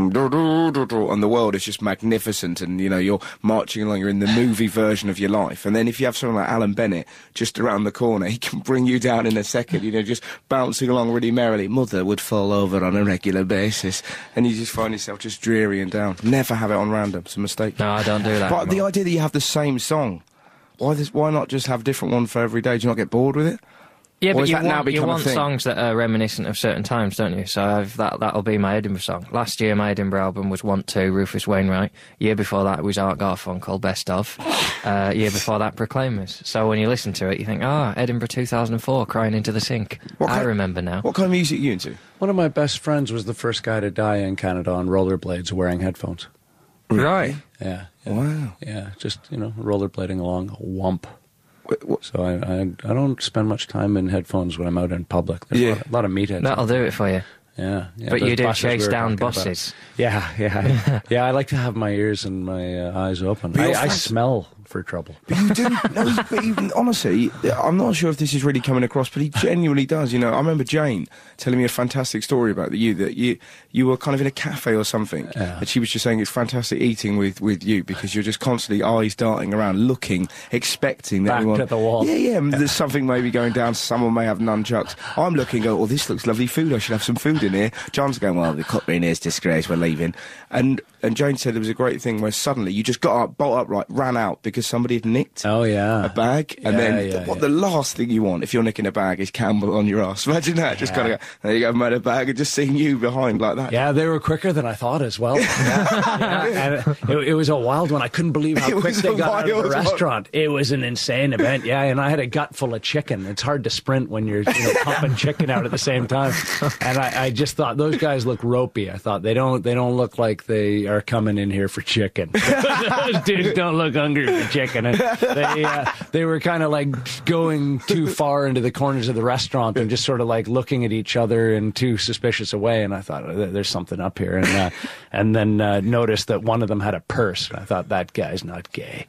and the world is just magnificent, and you're marching along. You're in the movie version of your life, and then if you have someone like Alan Bennett just around the corner, he can bring you down in a second. Just bouncing along really merrily. Mother would fall over on a regular basis, and you just find yourself just dreary and down. Never have it on random. It's a mistake. No, I don't do that. But the idea that you have the same song, why not just have a different one for every day? Do you not get bored with it? Yeah, Or but has you that now want, you become a want thing? songs that are reminiscent of certain times, don't you? So that'll be my Edinburgh song. Last year, my Edinburgh album was Want To, Rufus Wainwright. Year before that, it was Art Garfunkel, Best Of. Year before that, Proclaimers. So when you listen to it, you think, Edinburgh 2004, Crying Into the Sink. I remember now. What kind of music are you into? One of my best friends was the first guy to die in Canada on rollerblades wearing headphones. Right. Yeah. Wow. Yeah, just, rollerblading along, whump. What? So I don't spend much time in headphones when I'm out in public. There's a lot of meatheads. That'll do it for you. Yeah. But those you do buses we chase were down talking about. buses. Yeah. I like to have my ears and my eyes open. I smell for trouble. But you do. No, but even, honestly, I'm not sure if this is really coming across, but he genuinely does. I remember Jane telling me a fantastic story about you, that you were kind of in a cafe or something, and she was just saying it's fantastic eating with you because you're just constantly eyes darting around, looking, expecting that Back to the wall. Yeah. There's something maybe going down. Someone may have nunchucks. I'm looking, oh, this looks lovely food. I should have some food in here. John's going, well, the cutlery in here's disgrace. We're leaving. And Jane said there was a great thing where suddenly you just got up, bolt upright, ran out because somebody had nicked a bag. And the last thing you want if you're nicking a bag is Campbell on your ass. Imagine that. Just kind of go, there you go, made a bag, and just seeing you behind like that. Yeah, they were quicker than I thought as well. And it was a wild one. I couldn't believe how quick they got out of the restaurant. It was an insane event. Yeah, and I had a gut full of chicken. It's hard to sprint when you're pumping chicken out at the same time. And I just thought those guys look ropey. I thought they don't look like they are coming in here for chicken. Those dudes don't look hungry for chicken. And they were kind of like going too far into the corners of the restaurant and just sort of like looking at each other in too suspicious a way. And I thought, there's something up here. And then noticed that one of them had a purse. And I thought, that guy's not gay.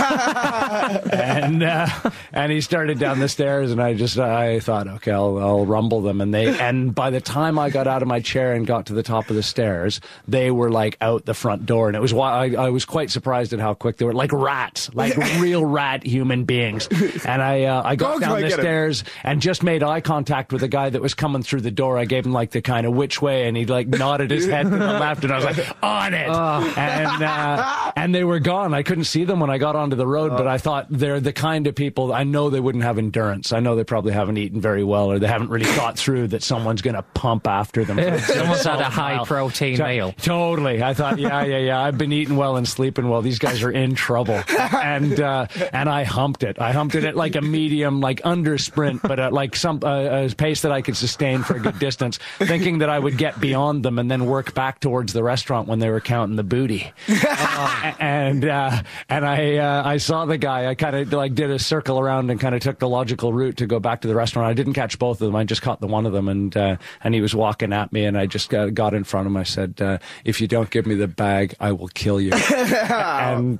And he started down the stairs, and I thought, okay, I'll rumble them. And by the time I got out of my chair and got to the top of the stairs, they were like out the front door. And it was why I was quite surprised at how quick they were, like rats, like real rat human beings. And I got down the stairs and just made eye contact with the guy that was coming through the door. I gave him like the kind of which way, and he like nodded his head to the left, and I was like, on it. And they were gone. I couldn't see them when I got onto the road, but I thought they're the kind of people, I know they wouldn't have endurance. I know they probably haven't eaten very well, or they haven't really thought through that someone's going to pump after them. Someone's had a high protein meal. Totally. I thought, yeah. I've been eating well and sleeping well. These guys are in trouble. And I humped it. I humped it at like a medium, like under sprint, but at like a pace that I could sustain for a good distance, thinking that I would get beyond them and then work back towards the restaurant when they were counting the booty. And I saw the guy. I kind of like did a circle around and kind of took the logical route to go back to the restaurant. I didn't catch both of them. I just caught the one of them, and he was walking at me, and I just got in front of him. I said, "If you don't give me the bag, I will kill you." and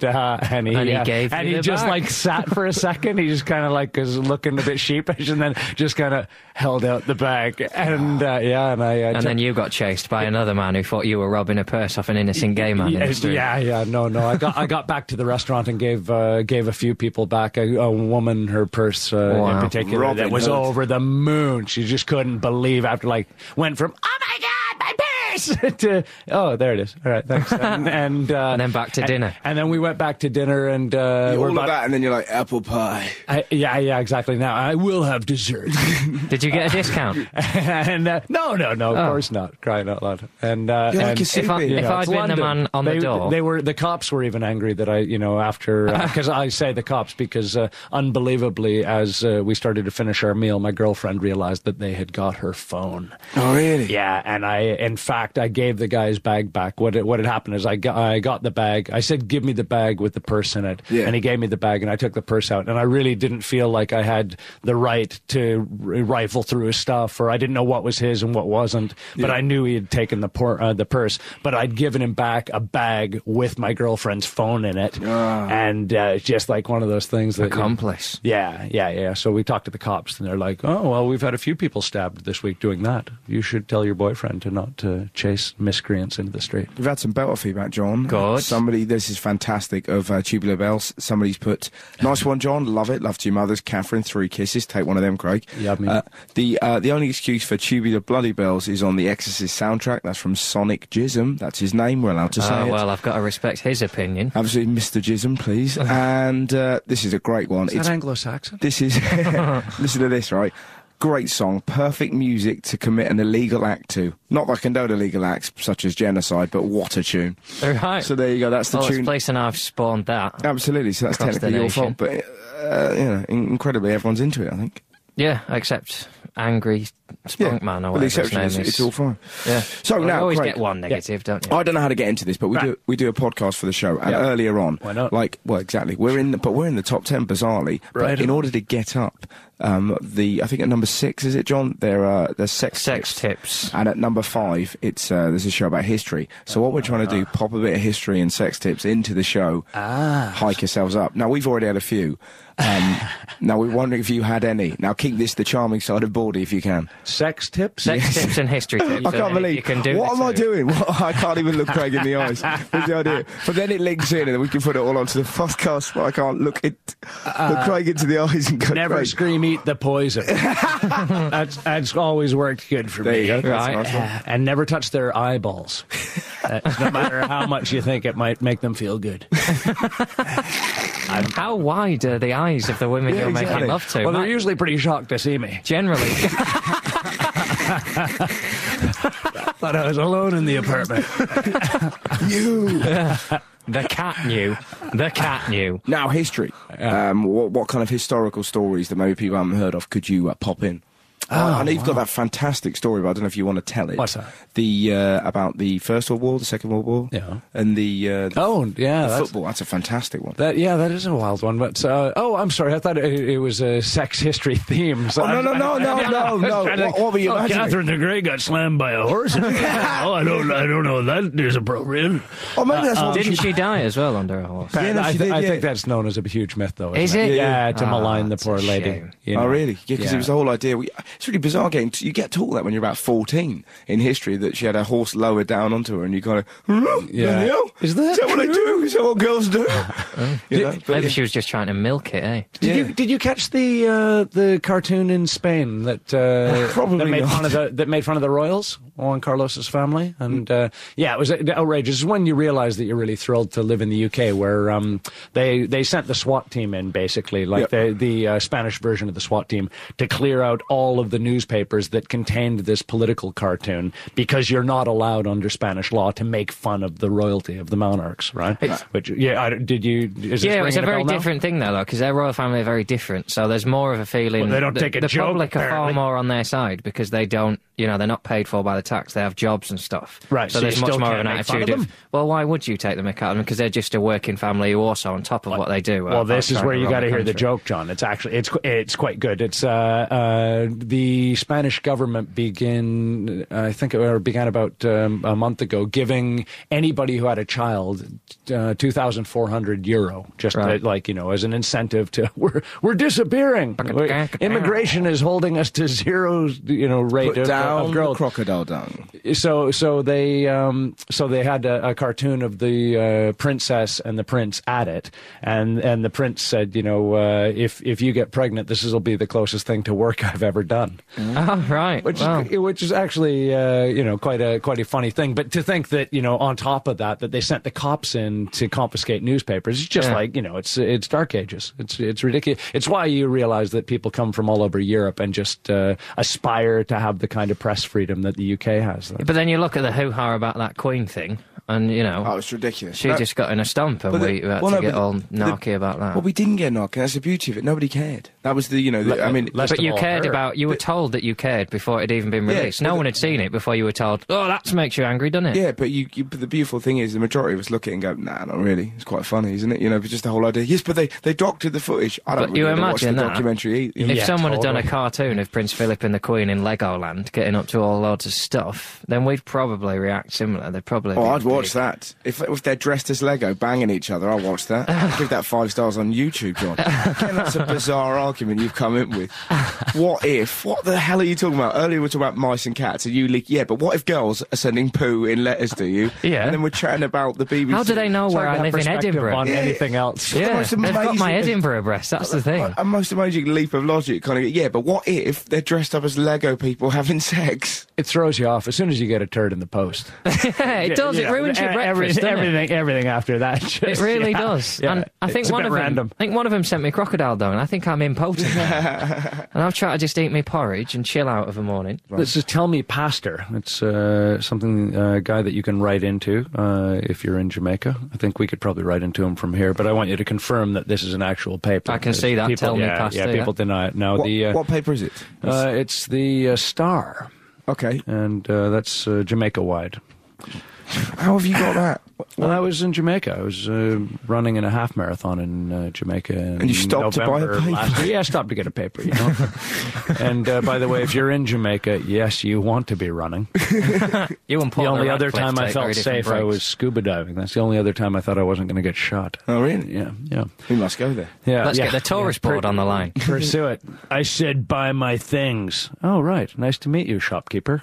he just like sat for a second. He just kind of like was looking a bit sheepish, and then just kind of held out the bag. And then you got chased by another man who thought you were robbing a purse off an innocent gay man in the street. No. I got back to the restaurant and gave a few people back. A woman, her purse in particular, Robin that was Hood. over the moon. She just couldn't believe after like went from oh my god, my purse to oh there it is. All right, thanks. And then back to dinner. And then we went back to dinner and all of that, and then you're like apple pie. Yeah, exactly. Now I will have dessert. Did you get a discount? And no, of course not. Crying out loud. And if I'd been the man on the door, the cops were even angry that after because I say the cops because unbelievably as we started to finish our meal, my girlfriend realized that they had got her phone. Oh really? Yeah, and in fact I gave the guy's bag back. What had happened is I got the bag. I said, "Give me the bag with the purse in it," and he gave me the bag, and I took the purse out, and I really didn't feel like I had the right to rifle through his stuff, or I didn't know what was his and what wasn't. But I knew he had taken the purse. But I'd given him back a bag with my girlfriend's phone in it, and just like one of those things that accomplice. Yeah. So we talked to the cops, and they're like, "Oh well, we've had a few people stabbed this week doing that. You should tell your boyfriend to not chase miscreants into the street." We've had some belter feedback, John. Good. This is fantastic, of Tubular Bells. Somebody's put, nice one, John, love it, love to your mothers, Catherine, 3 kisses, take one of them, Craig. Yeah, the only excuse for Tubular Bloody Bells is on the Exorcist soundtrack. That's from Sonic Jism. That's his name, we're allowed to say it. Well, I've got to respect his opinion. Absolutely, Mr. Jism, please. And this is a great one. Is that Anglo-Saxon? This is, listen to this, right? Great song, perfect music to commit an illegal act to. Not that I condone illegal acts such as genocide, but what a tune. Right. So there you go, that's the Well, tune. this place and I've spawned that. Absolutely, so that's Across the technically your nation. fault, but, incredibly, everyone's into it, I think. Yeah, except Angry Spunk Man or Well, the whatever his exception name is, is. it's all fine. Yeah. So Well, now, you always Craig, get one negative, don't you? I don't know how to get into this, but we do a podcast for the show, and earlier on, Why not? Exactly, we're in the top 10 bizarrely. Right. But in order to get up, I think at number 6 is it, John? There's sex tips. and at number 5, it's there's a show about history. So what we're trying to do, pop a bit of history and sex tips into the show, hike yourselves up. Now we've already had a few. Now we're wondering if you had any. Now keep this the charming side of Baldy if you can. Sex tips? Sex tips and history tips. I can't believe you can do what the am I two. doing? I can't even look Craig in the eyes. That's the idea. But then it links in, and then we can put it all onto the podcast. But I can't look Craig into the eyes and go. Never Craig. scream, eat the poison. That's always worked good for There me. you go. That's Right. a nice one. And never touch their eyeballs. No matter how much you think it might make them feel good. How wide are the eyes of the women Yeah, you're exactly. making love to? Well, they're Mike? usually pretty shocked to see me. Generally. Thought I was alone in the apartment. The cat knew. The cat knew. Now history. What kind of historical stories that maybe people haven't heard of could you pop in? I know you've got that fantastic story, but I don't know if you want to tell it. What's that? The about the First World War, the Second World War, Yeah. and the football. That's a fantastic one. That is a wild one. But I'm sorry, I thought it was a sex history theme. So Oh, no. What were you imagining? Catherine the Great got slammed by a horse. I don't know. That is appropriate. Oh, maybe that's what we Didn't should- she die as well under a horse? Yeah, no, she did, I yeah. think that's known as a huge myth, though. Is isn't it? Yeah, to Ah, malign the that's poor a lady. shame. you know. Oh, really? Yeah, because Yeah. it was the whole idea. It's really bizarre you get taught that when you're about 14 in history, that she had a horse lowered down onto her, and you kind of, Yeah. Is that what they do? Is that what girls do? You know, but Maybe yeah. she was just trying to milk it, eh? Did you catch the cartoon in Spain that Probably that made not. fun of the royals, Juan Carlos's family, and it was outrageous. It's when you realise that you're really thrilled to live in the UK, where they sent the SWAT team in, basically, like the Spanish version of the SWAT team, to clear out all of the newspapers that contained this political cartoon, because you're not allowed under Spanish law to make fun of the royalty of the monarchs, right? Which is this Yeah, it's a ringing very bell now? different thing, though, because their royal family are very different. So there's more of a feeling. Well, they don't that take a the joke, public are far apparently. more on their side because they don't, they're not paid for by the tax. They have jobs and stuff. Right, So so there's you much still more of can't an make fun attitude of of, them? well, why would you take the mick out of them? Because they're just a working family who also, on top of what they do. Well, this is trying where to you run got to hear the country. joke, John. It's actually it's quite good. It's the Spanish government began about a month ago, giving anybody who had a child €2,400 just Right. as an incentive to we're disappearing. Immigration is holding us to zero rate Put of down growth. crocodile dung. So they had a cartoon of the princess and the prince at it, and the prince said, if you get pregnant, this will be the closest thing to work I've ever done. Oh, right. Which is actually quite a funny thing. But to think that on top of that they sent the cops in to confiscate newspapers, it's just it's Dark Ages. It's ridiculous. It's why you realize that people come from all over Europe and just aspire to have the kind of press freedom that the UK has. But then you look at the hoo-ha about that Queen thing, and, Oh, it's ridiculous. she just got in a stump, and we had to get all narky about that. Well, we didn't get narky. That's the beauty of it. Nobody cared. That was the, But you cared about, you were told that you cared before it had even been released. No one had seen it before you were told, oh, that makes you angry, doesn't it? Yeah, but but the beautiful thing is the majority of us look at it and go, nah, not really. It's quite funny, isn't it? But just the whole idea. Yes, but they doctored the footage. I don't But you really watch the imagine that. documentary either. If Yeah, someone had done a totally. cartoon of Prince Philip and the Queen in Legoland getting up to all loads of stuff, then we'd probably react similar. They'd probably. Oh, be I'd watch big. that. If they're dressed as Lego, banging each other, I'll watch that. I'd give that 5 stars on YouTube, John. Again, that's a bizarre argument you've come in with. What the hell are you talking about? Earlier we were talking about mice and cats, and you leak. Yeah, but what if girls are sending poo in letters to you? Yeah. And then we're chatting about the BBC. How do they know It's where hard to I have live in perspective Edinburgh? on Yeah. anything else. the Yeah, most they've got my amazing- Edinburgh breast. That's the thing. A most amazing leap of logic, kind of. Yeah, but what if they're dressed up as Lego people having sex? It throws you off as soon as you get a turd in the post. Yeah, it does. It ruins ruins your breakfast, doesn't it? Everything after that. Just, It really does. Yeah, and I think one of them. I think one of them sent me crocodile though, and I think I'm impotent now. And I've tried to just eat my porridge and chill out of a morning. This is Tell Me Pastor. It's something guy that you can write into if you're in Jamaica. I think we could probably write into him from here, but I want you to confirm that this is an actual paper. I can see that. People, Tell Me Pastor. Yeah, people deny it. Now, what paper is it? It's the Star. Okay. And that's Jamaica-wide. How have you got that? Well, I was in Jamaica. I was running in a half marathon in Jamaica. And you stopped November to buy a paper? last year. Yeah, I stopped to get a paper, you know. And by the way, if you're in Jamaica, yes, you want to be running. You and Paul the only other Radcliffe time I take felt very different safe, I breaks. was scuba diving. That's the only other time I thought I wasn't going to get shot. Oh, really? Yeah. We must go there. Yeah. Let's get the tourist board on the line. Pursue it. I said, buy my things. Oh, right. Nice to meet you, shopkeeper.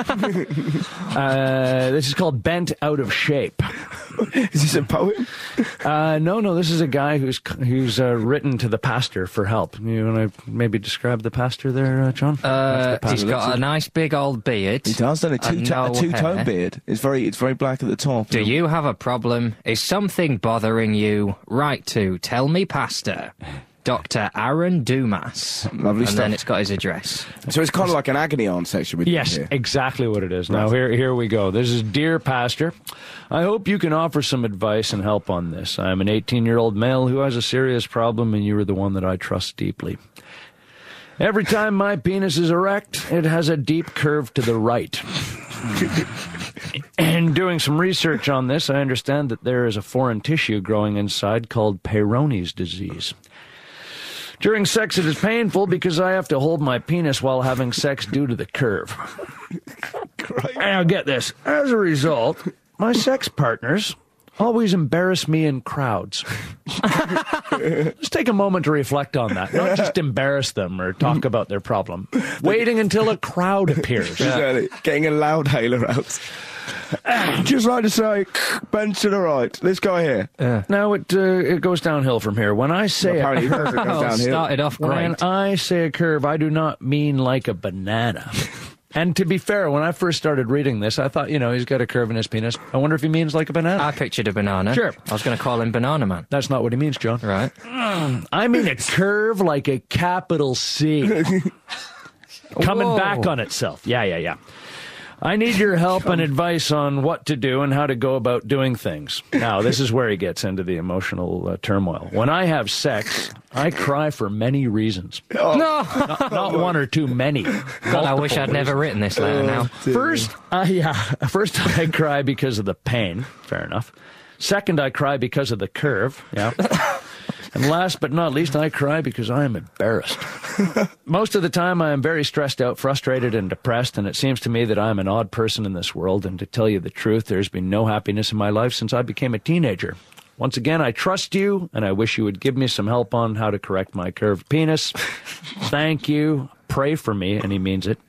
This is called Bent Out of Shape. Is this a poem? No. This is a guy who's written to the pastor for help. You want to maybe describe the pastor there, John? He's got a nice big old beard. He does, doesn't he? A no two-tone hair. beard. It's very black at the top. Do you have a problem? Is something bothering you? Write to Tell Me Pastor, Dr. Aaron Dumas. Lovely and stuff. then it's got his address. So it's kind of like an agony aunt section with Yes, here. exactly what it is. Now, here we go. This is Dear Pastor. I hope you can offer some advice and help on this. I am an 18-year-old male who has a serious problem, and you are the one that I trust deeply. Every time my penis is erect, it has a deep curve to the right. And doing some research on this, I understand that there is a foreign tissue growing inside called Peyronie's disease. During sex, it is painful because I have to hold my penis while having sex due to the curve. Now, get this. As a result, my sex partners always embarrass me in crowds. Let's take a moment to reflect on that. Not just embarrass them or talk about their problem. Waiting until a crowd appears. Exactly. Getting a loud hailer out. Just like to say, bend to the right. This guy here. Now it goes downhill from here. When I say Apparently a it goes downhill. Started off when great. I say a curve, I do not mean like a banana. And to be fair, when I first started reading this, I thought, he's got a curve in his penis. I wonder if he means like a banana. I pictured a banana. Sure. I was going to call him Banana Man. That's not what he means, John. Right. I mean a curve like a capital C. Coming Whoa. back on itself. Yeah. I need your help and advice on what to do and how to go about doing things. Now, this is where he gets into the emotional turmoil. When I have sex, I cry for many reasons. No! Not one or two, many. God, I wish I'd never written this letter now. First, I cry because of the pain. Fair enough. Second, I cry because of the curve. Yeah. And last but not least, I cry because I am embarrassed. Most of the time, I am very stressed out, frustrated, and depressed, and it seems to me that I am an odd person in this world, and to tell you the truth, there's been no happiness in my life since I became a teenager. Once again, I trust you, and I wish you would give me some help on how to correct my curved penis. Thank you. Pray for me, and he means it.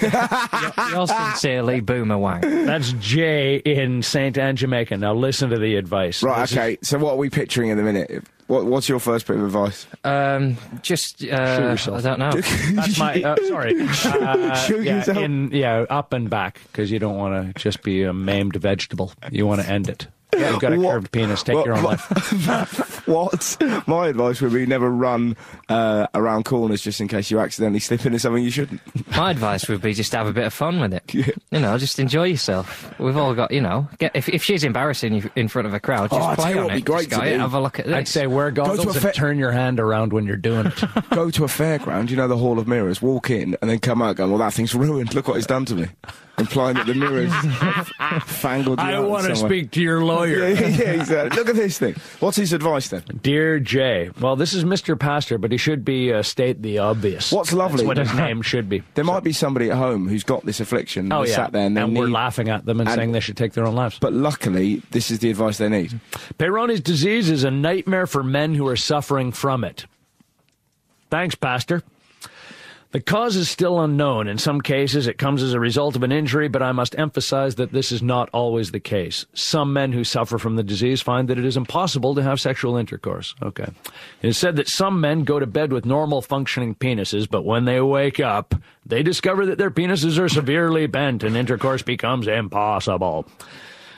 Yours sincerely, Boomer Wang. That's Jay in St. Anne, Jamaica. Now listen to the advice. Right, okay. So what are we picturing in a minute? What's your first bit of advice? Just, yourself. I don't know. That's my, sorry. Shoot yourself. Up and back, because you don't want to just be a maimed vegetable. You want to end it. You've got a curved penis. Take your own life. What? My advice would be never run around corners just in case you accidentally slip into something you shouldn't. My advice would be just have a bit of fun with it. Yeah. Just enjoy yourself. We've all got, if she's embarrassing you in front of a crowd, I just tell play you on what'd it. be great Just go, to do. have a look at this. I'd say wear goggles to a and turn your hand around when you're doing it. Go to a fairground, the Hall of Mirrors, walk in, and then come out going, well, that thing's ruined. Look what it's done to me. Implying that the mirrors fangled you I out want to somewhere. speak to your lawyer. Yeah, exactly. Look at this thing. What's his advice then? Dear Jay, well, this is Mr. Pastor, but he should be state the obvious. What's lovely? That's what his name should be. There might be somebody at home who's got this affliction. Oh, and yeah. sat there and, we're laughing at them and saying they should take their own lives. But luckily, this is the advice they need. Peyronie's disease is a nightmare for men who are suffering from it. Thanks, Pastor. The cause is still unknown. In some cases, it comes as a result of an injury, but I must emphasize that this is not always the case. Some men who suffer from the disease find that it is impossible to have sexual intercourse. Okay. It is said that some men go to bed with normal functioning penises, but when they wake up, they discover that their penises are severely bent and intercourse becomes impossible.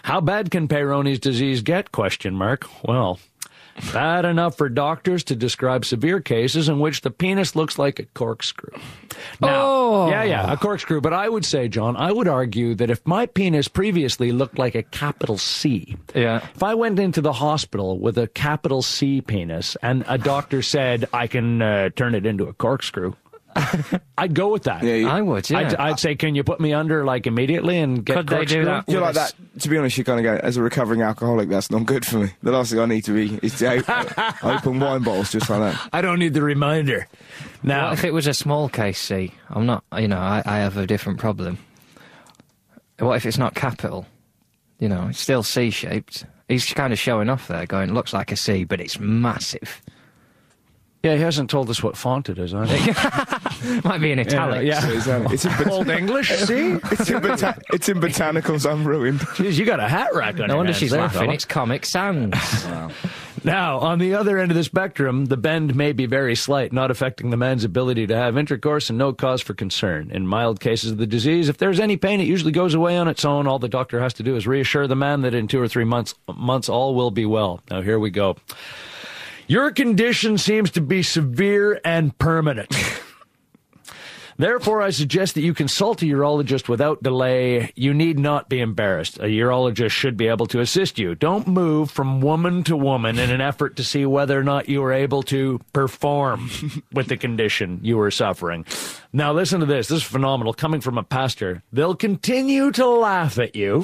How bad can Peyronie's disease get? ? Well, bad enough for doctors to describe severe cases in which the penis looks like a corkscrew. Now, a corkscrew. But I would say, John, I would argue that if my penis previously looked like a capital C, if I went into the hospital with a capital C penis and a doctor said I can turn it into a corkscrew, I'd go with that. I would, yeah. I'd say, can you put me under, like, immediately and get Could they do that? You're like that. To be honest, you're going to go, as a recovering alcoholic, that's not good for me. The last thing I need to be is to open wine bottles just like that. I don't need the reminder. Now, what if it was a small case C? I'm not, I have a different problem. What if it's not capital? It's still C-shaped. He's kind of showing off there, going, looks like a C, but it's massive. Yeah, he hasn't told us what font it is, has he? Might be in italics. Yeah. It's in Old English, see? It's in botanicals, I'm ruined. Jeez, you got a hat rack on No your wonder hands she's there, laughing. fella. It's Comic Sans. Wow. Now, on the other end of the spectrum, the bend may be very slight, not affecting the man's ability to have intercourse and no cause for concern. In mild cases of the disease, if there's any pain, it usually goes away on its own. All the doctor has to do is reassure the man that in 2 or 3 months all will be well. Now, here we go. Your condition seems to be severe and permanent. Therefore, I suggest that you consult a urologist without delay. You need not be embarrassed. A urologist should be able to assist you. Don't move from woman to woman in an effort to see whether or not you are able to perform with the condition you are suffering. Now, listen to this. This is phenomenal. Coming from a pastor, they'll continue to laugh at you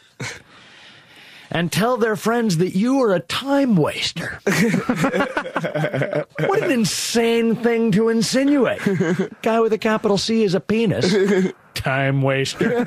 and tell their friends that you are a time waster. What an insane thing to insinuate. Guy with a capital C is a penis. Time waster.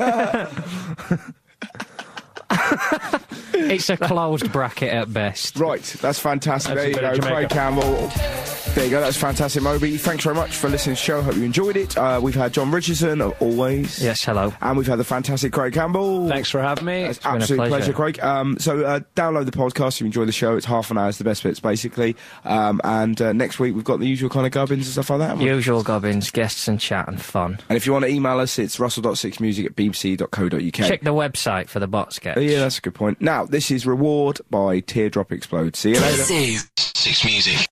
It's a closed bracket at best. Right, that's fantastic. That's there you go, Craig Campbell. There you go, that's fantastic, Moby. Thanks very much for listening to the show. Hope you enjoyed it. We've had John Richardson, always. Yes, hello. And we've had the fantastic Craig Campbell. Thanks for having me. It's absolute pleasure, Craig. So download the podcast if you enjoy the show. It's half an hour, it's the best bits, basically. And next week we've got the usual kind of gubbins and stuff like that. Usual gubbins, guests and chat and fun. And if you want to email us, it's russell.6music@bbc.co.uk. Check the website for the bot sketch. Yeah, that's a good point. Now, this is Reward by Teardrop Explode. See you later. This is Six Music.